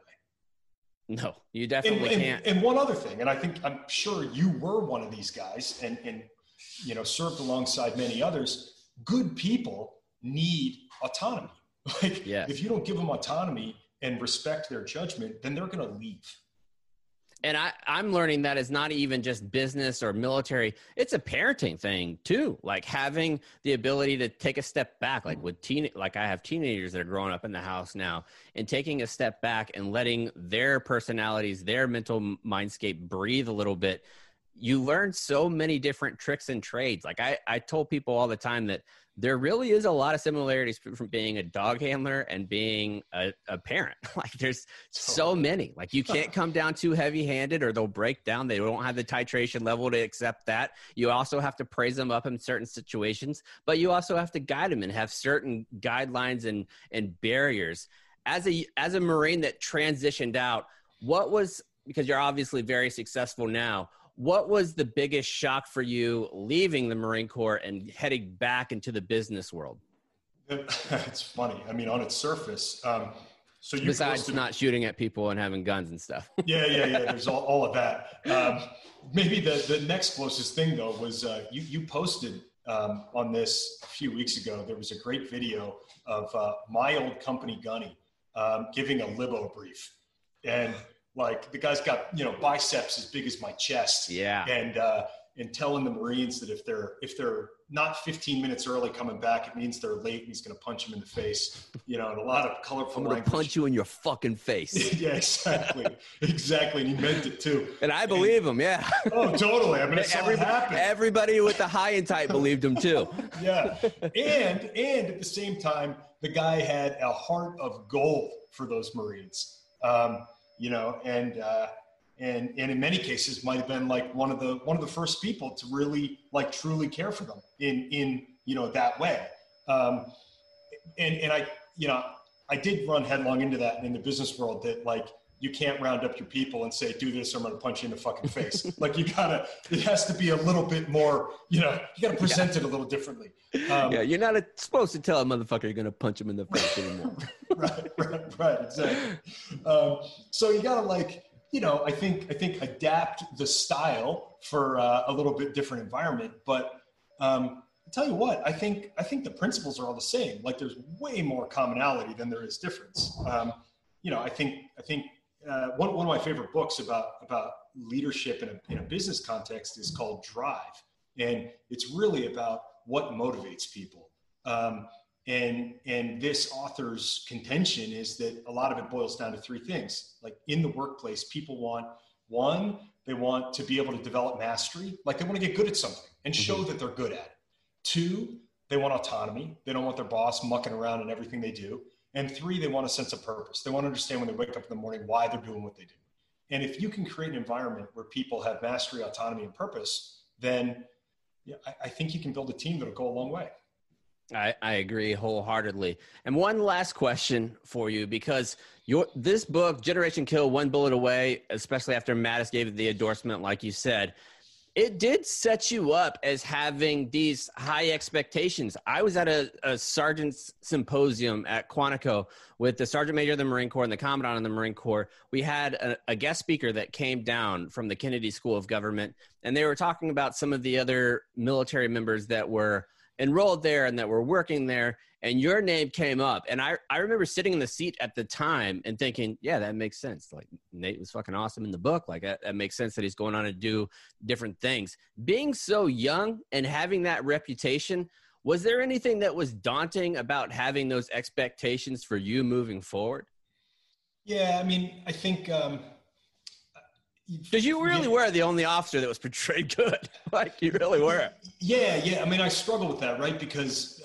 No, you definitely can't. And one other thing, and I'm sure you were one of these guys and served alongside many others. Good people need autonomy. If you don't give them autonomy and respect their judgment, then they're going to leave. And I'm learning that it's not even just business or military. It's a parenting thing too. Like having the ability to take a step back, like I have teenagers that are growing up in the house now, and taking a step back and letting their personalities, their mental mindscape breathe a little bit. You learn so many different tricks and trades. Like I told people all the time that there really is a lot of similarities from being a dog handler and being a parent. Like there's so many. Like you can't come down too heavy handed or they'll break down. They don't have the titration level to accept that. You also have to praise them up in certain situations, but you also have to guide them and have certain guidelines and barriers. As a Marine that transitioned out, because you're obviously very successful now, what was the biggest shock for you leaving the Marine Corps and heading back into the business world? It's funny. I mean, on its surface, so you besides not shooting at people and having guns and stuff. Yeah. There's all of that. Maybe the next closest thing though was you posted on this a few weeks ago. There was a great video of my old company Gunny giving a libo brief, and like the guy's got, biceps as big as my chest. Yeah. And telling the Marines that if they're not 15 minutes early coming back, it means they're late and he's going to punch them in the face, and a lot of colorful language. I'm going to punch you in your fucking face. Yeah, exactly. Exactly. And he meant it too. And I believe him. Yeah. Oh, totally. I mean, it's all happened. Everybody with the high and tight believed him too. Yeah. And at the same time, the guy had a heart of gold for those Marines. And in many cases might have been like one of the first people to really like truly care for them in that way. And I did run headlong into that in the business world that like, you can't round up your people and say, do this, or I'm going to punch you in the fucking face. Like it has to be a little bit more, you got to present it a little differently. You're not supposed to tell a motherfucker you're going to punch him in the face anymore. Right, exactly. So you got to I think adapt the style for a little bit different environment. But I'll tell you what, I think the principles are all the same. Like there's way more commonality than there is difference. I think one of my favorite books about leadership in a business context is called Drive, and it's really about what motivates people. And this author's contention is that a lot of it boils down to three things. Like in the workplace, people they want to be able to develop mastery. Like they want to get good at something and show that they're good at it. 2, they want autonomy. They don't want their boss mucking around in everything they do. And 3, they want a sense of purpose. They want to understand when they wake up in the morning why they're doing what they do. And if you can create an environment where people have mastery, autonomy, and purpose, then I think you can build a team that'll go a long way. I agree wholeheartedly. And one last question for you, because this book, Generation Kill, One Bullet Away, especially after Mattis gave it the endorsement, like you said, it did set you up as having these high expectations. I was at a sergeant's symposium at Quantico with the Sergeant Major of the Marine Corps and the Commandant of the Marine Corps. We had a guest speaker that came down from the Kennedy School of Government, and they were talking about some of the other military members that were enrolled there and that were working there, and your name came up. And I remember sitting in the seat at the time and thinking, yeah, that makes sense. Like Nate was fucking awesome in the book. Like that makes sense that he's going on to do different things. Being so young and having that reputation, was there anything that was daunting about having those expectations for you moving forward? Yeah, I mean, I think because you really were the only officer that was portrayed good. Like you really were. Yeah. I mean, I struggle with that, right? Because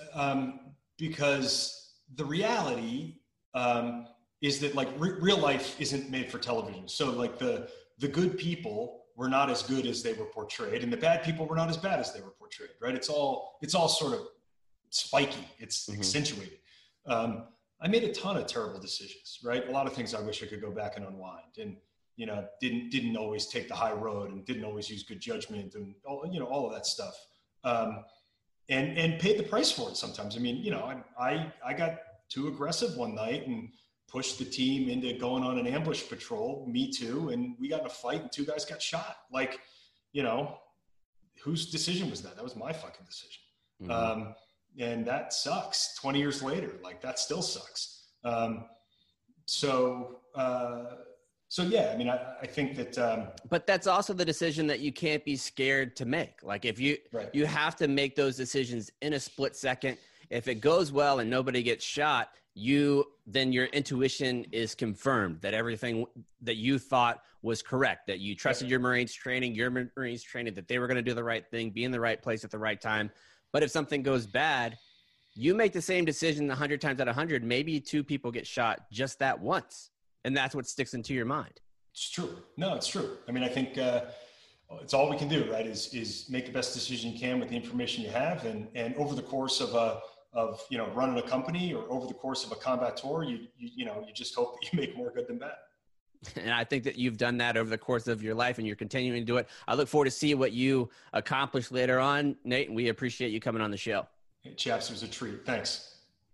the reality is that like real life isn't made for television. So like the good people were not as good as they were portrayed, and the bad people were not as bad as they were portrayed, right? It's all sort of spiky. It's accentuated. I made a ton of terrible decisions, right? A lot of things I wish I could go back and unwind, and didn't always take the high road and didn't always use good judgment and all of that stuff. And paid the price for it sometimes. I mean, I got too aggressive one night and pushed the team into going on an ambush patrol, me too. And we got in a fight and 2 guys got shot. Like, whose decision was that? That was my fucking decision. Mm-hmm. And that sucks 20 years later. Like that still sucks. So yeah, I mean, I think that. But that's also the decision that you can't be scared to make. Like if you have to make those decisions in a split second. If it goes well and nobody gets shot, then your intuition is confirmed that everything that you thought was correct, that you trusted your Marines training, that they were going to do the right thing, be in the right place at the right time. But if something goes bad, you make the same decision 100 times out of 100. Maybe 2 people get shot just that once. And that's what sticks into your mind. It's true. No, it's true. I mean, I think it's all we can do, right? Is make the best decision you can with the information you have, and over the course of running a company or over the course of a combat tour, you just hope that you make more good than bad. And I think that you've done that over the course of your life, and you're continuing to do it. I look forward to see what you accomplish later on, Nate. And we appreciate you coming on the show. Hey, chaps, it was a treat. Thanks.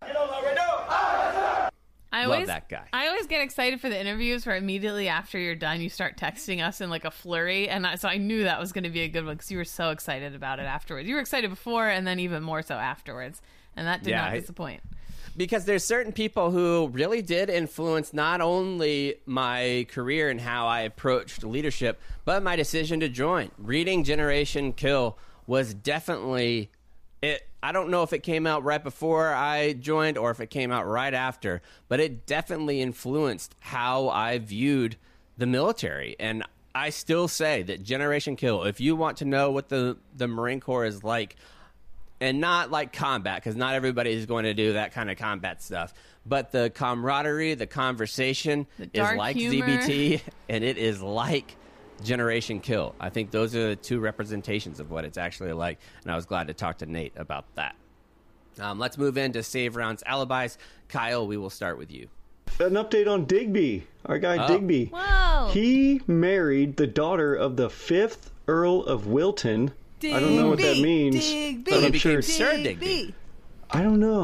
Love that guy. I always get excited for the interviews where immediately after you're done, you start texting us in like a flurry. And so I knew that was going to be a good one because you were so excited about it afterwards. You were excited before and then even more so afterwards. And that did not disappoint. Because there's certain people who really did influence not only my career and how I approached leadership, but my decision to join. Reading Generation Kill was definitely it. I don't know if it came out right before I joined or if it came out right after, but it definitely influenced how I viewed the military. And I still say that Generation Kill, if you want to know what the Marine Corps is like, and not like combat, because not everybody is going to do that kind of combat stuff, but the camaraderie, the conversation is like humor. ZBT, and it is like Generation Kill. I think those are the 2 representations of what it's actually like, and I was glad to talk to Nate about that. Let's move into Save Rounds Alibis. Kyle, we will start with you. An update on Digby, our guy Digby. Whoa! He married the daughter of the 5th Earl of Wilton. Digby, I don't know what that means. Digby, but I'm sure Sir Digby. I don't know.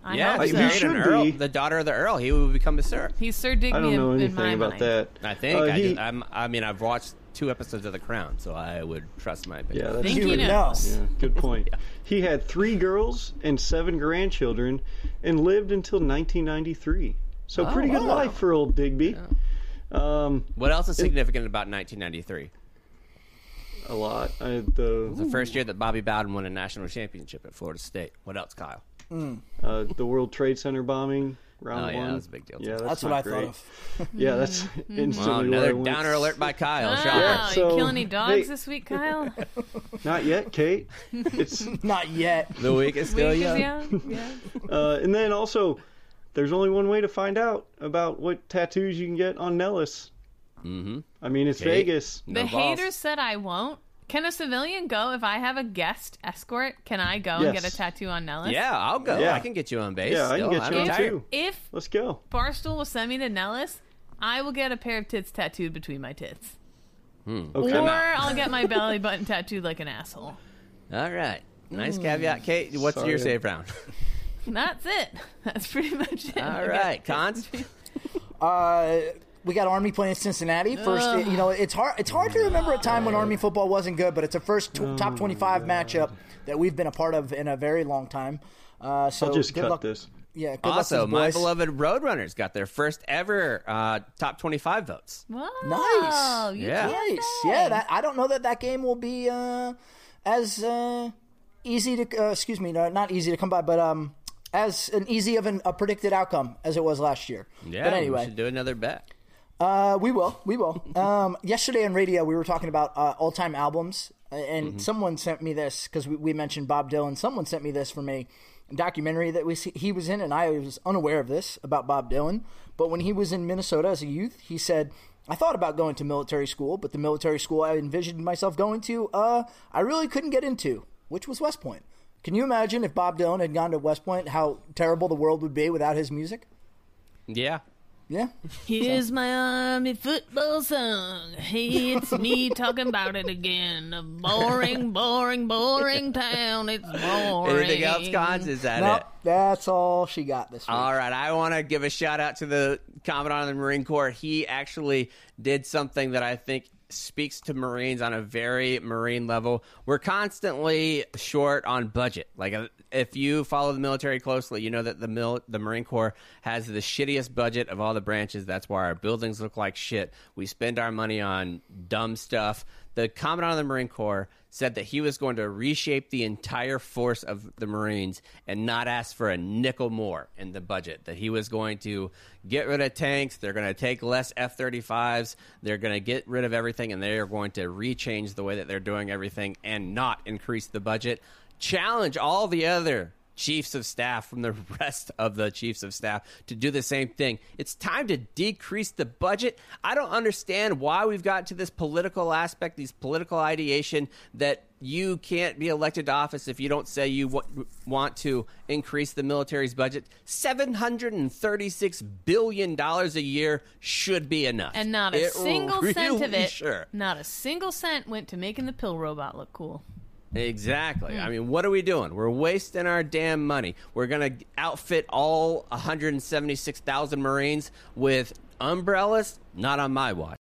I Yeah, hope he so. married should an Earl, be. the daughter of the Earl. He would become a Sir. He's Sir Digby I don't know in anything my about mind. that. I think. He- I've watched 2 episodes of The Crown, so I would trust my opinion. Yeah, that's Think You he would know. knows. Yeah, good point. He had 3 girls and 7 grandchildren and lived until 1993. So pretty good wow. life for old Digby. What else is significant about 1993? A lot. The first year that Bobby Bowden won a national championship at Florida State. What else, Kyle? The World Trade Center bombing, round Oh, yeah, one. that was a big deal, too. Yeah, That's not what I great. thought of. Yeah, that's instantly Well, where I another went. downer alert by Kyle. Wow, Shocker. Yeah, so- you kill any dogs hey. this week, Kyle? Not yet, Kate. It's Not yet. The week is still Week is young. young? Yeah. and then also, there's only one way to find out about what tattoos you can get on Nellis. Mm-hmm. I mean, it's Kate? Vegas. No The balls. haters said I won't. Can a civilian go if I have a guest escort? Can I go and get Yes. a tattoo on Nellis? Yeah, I'll go. Yeah. I can get you on base. Yeah, I can still. get I'm you on retired. too. If Let's go. Barstool will send me to Nellis, I will get a pair of tits tattooed between my tits. Okay. Or I'll get my belly button tattooed like an asshole. All right. Nice caveat, Kate. What's Sorry. your save round? That's it. That's pretty much it. All right, Cons. We got Army playing Cincinnati first. It's hard to remember a time when Army football wasn't good, but it's a first top 25 matchup that we've been a part of in a very long time. So I'll just good cut luck. this. Yeah, good Also, luck to my these boys. beloved Roadrunners got their first ever top 25 votes. Wow. Nice. Yeah. Nice. Yeah, I don't know that game will be as easy to not easy to come by, but as an easy of a predicted outcome as it was last year. Yeah, but we anyway, should do another bet. we will. Yesterday on radio, we were talking about all-time albums, and someone sent me this because we mentioned Bob Dylan. Someone sent me this from a documentary that he was in, and I was unaware of this about Bob Dylan. But when he was in Minnesota as a youth, he said, I thought about going to military school, but the military school I envisioned myself going to, I really couldn't get into, which was West Point. Can you imagine if Bob Dylan had gone to West Point, how terrible the world would be without his music? Yeah. Yeah. Here's my Army football song. Hey, it's me talking about it again. A boring, boring, boring town. It's boring. Anything else, Cons? Is that Nope, it? that's all she got this week. All right, I want to give a shout out to the Commandant of the Marine Corps. He actually did something that I think speaks to Marines on a very Marine level. We're constantly short on budget. Like, if you follow the military closely, you know that the Marine Corps has the shittiest budget of all the branches. That's why our buildings look like shit. We spend our money on dumb stuff. The Commandant of the Marine Corps said that he was going to reshape the entire force of the Marines and not ask for a nickel more in the budget, that he was going to get rid of tanks, they're going to take less F-35s, they're going to get rid of everything, and they are going to rechange the way that they're doing everything and not increase the budget. Challenge all the other chiefs of staff from the rest of the chiefs of staff to do the same thing. It's time to decrease the budget. I don't understand why we've got to this political aspect, these political ideation that you can't be elected to office if you don't say you want to increase the military's budget. $736 billion a year should be enough. And not a single cent of it, Sure. not a single cent went to making the pill robot look cool. Exactly. I mean, what are we doing? We're wasting our damn money. We're going to outfit all 176,000 Marines with umbrellas? Not on my watch.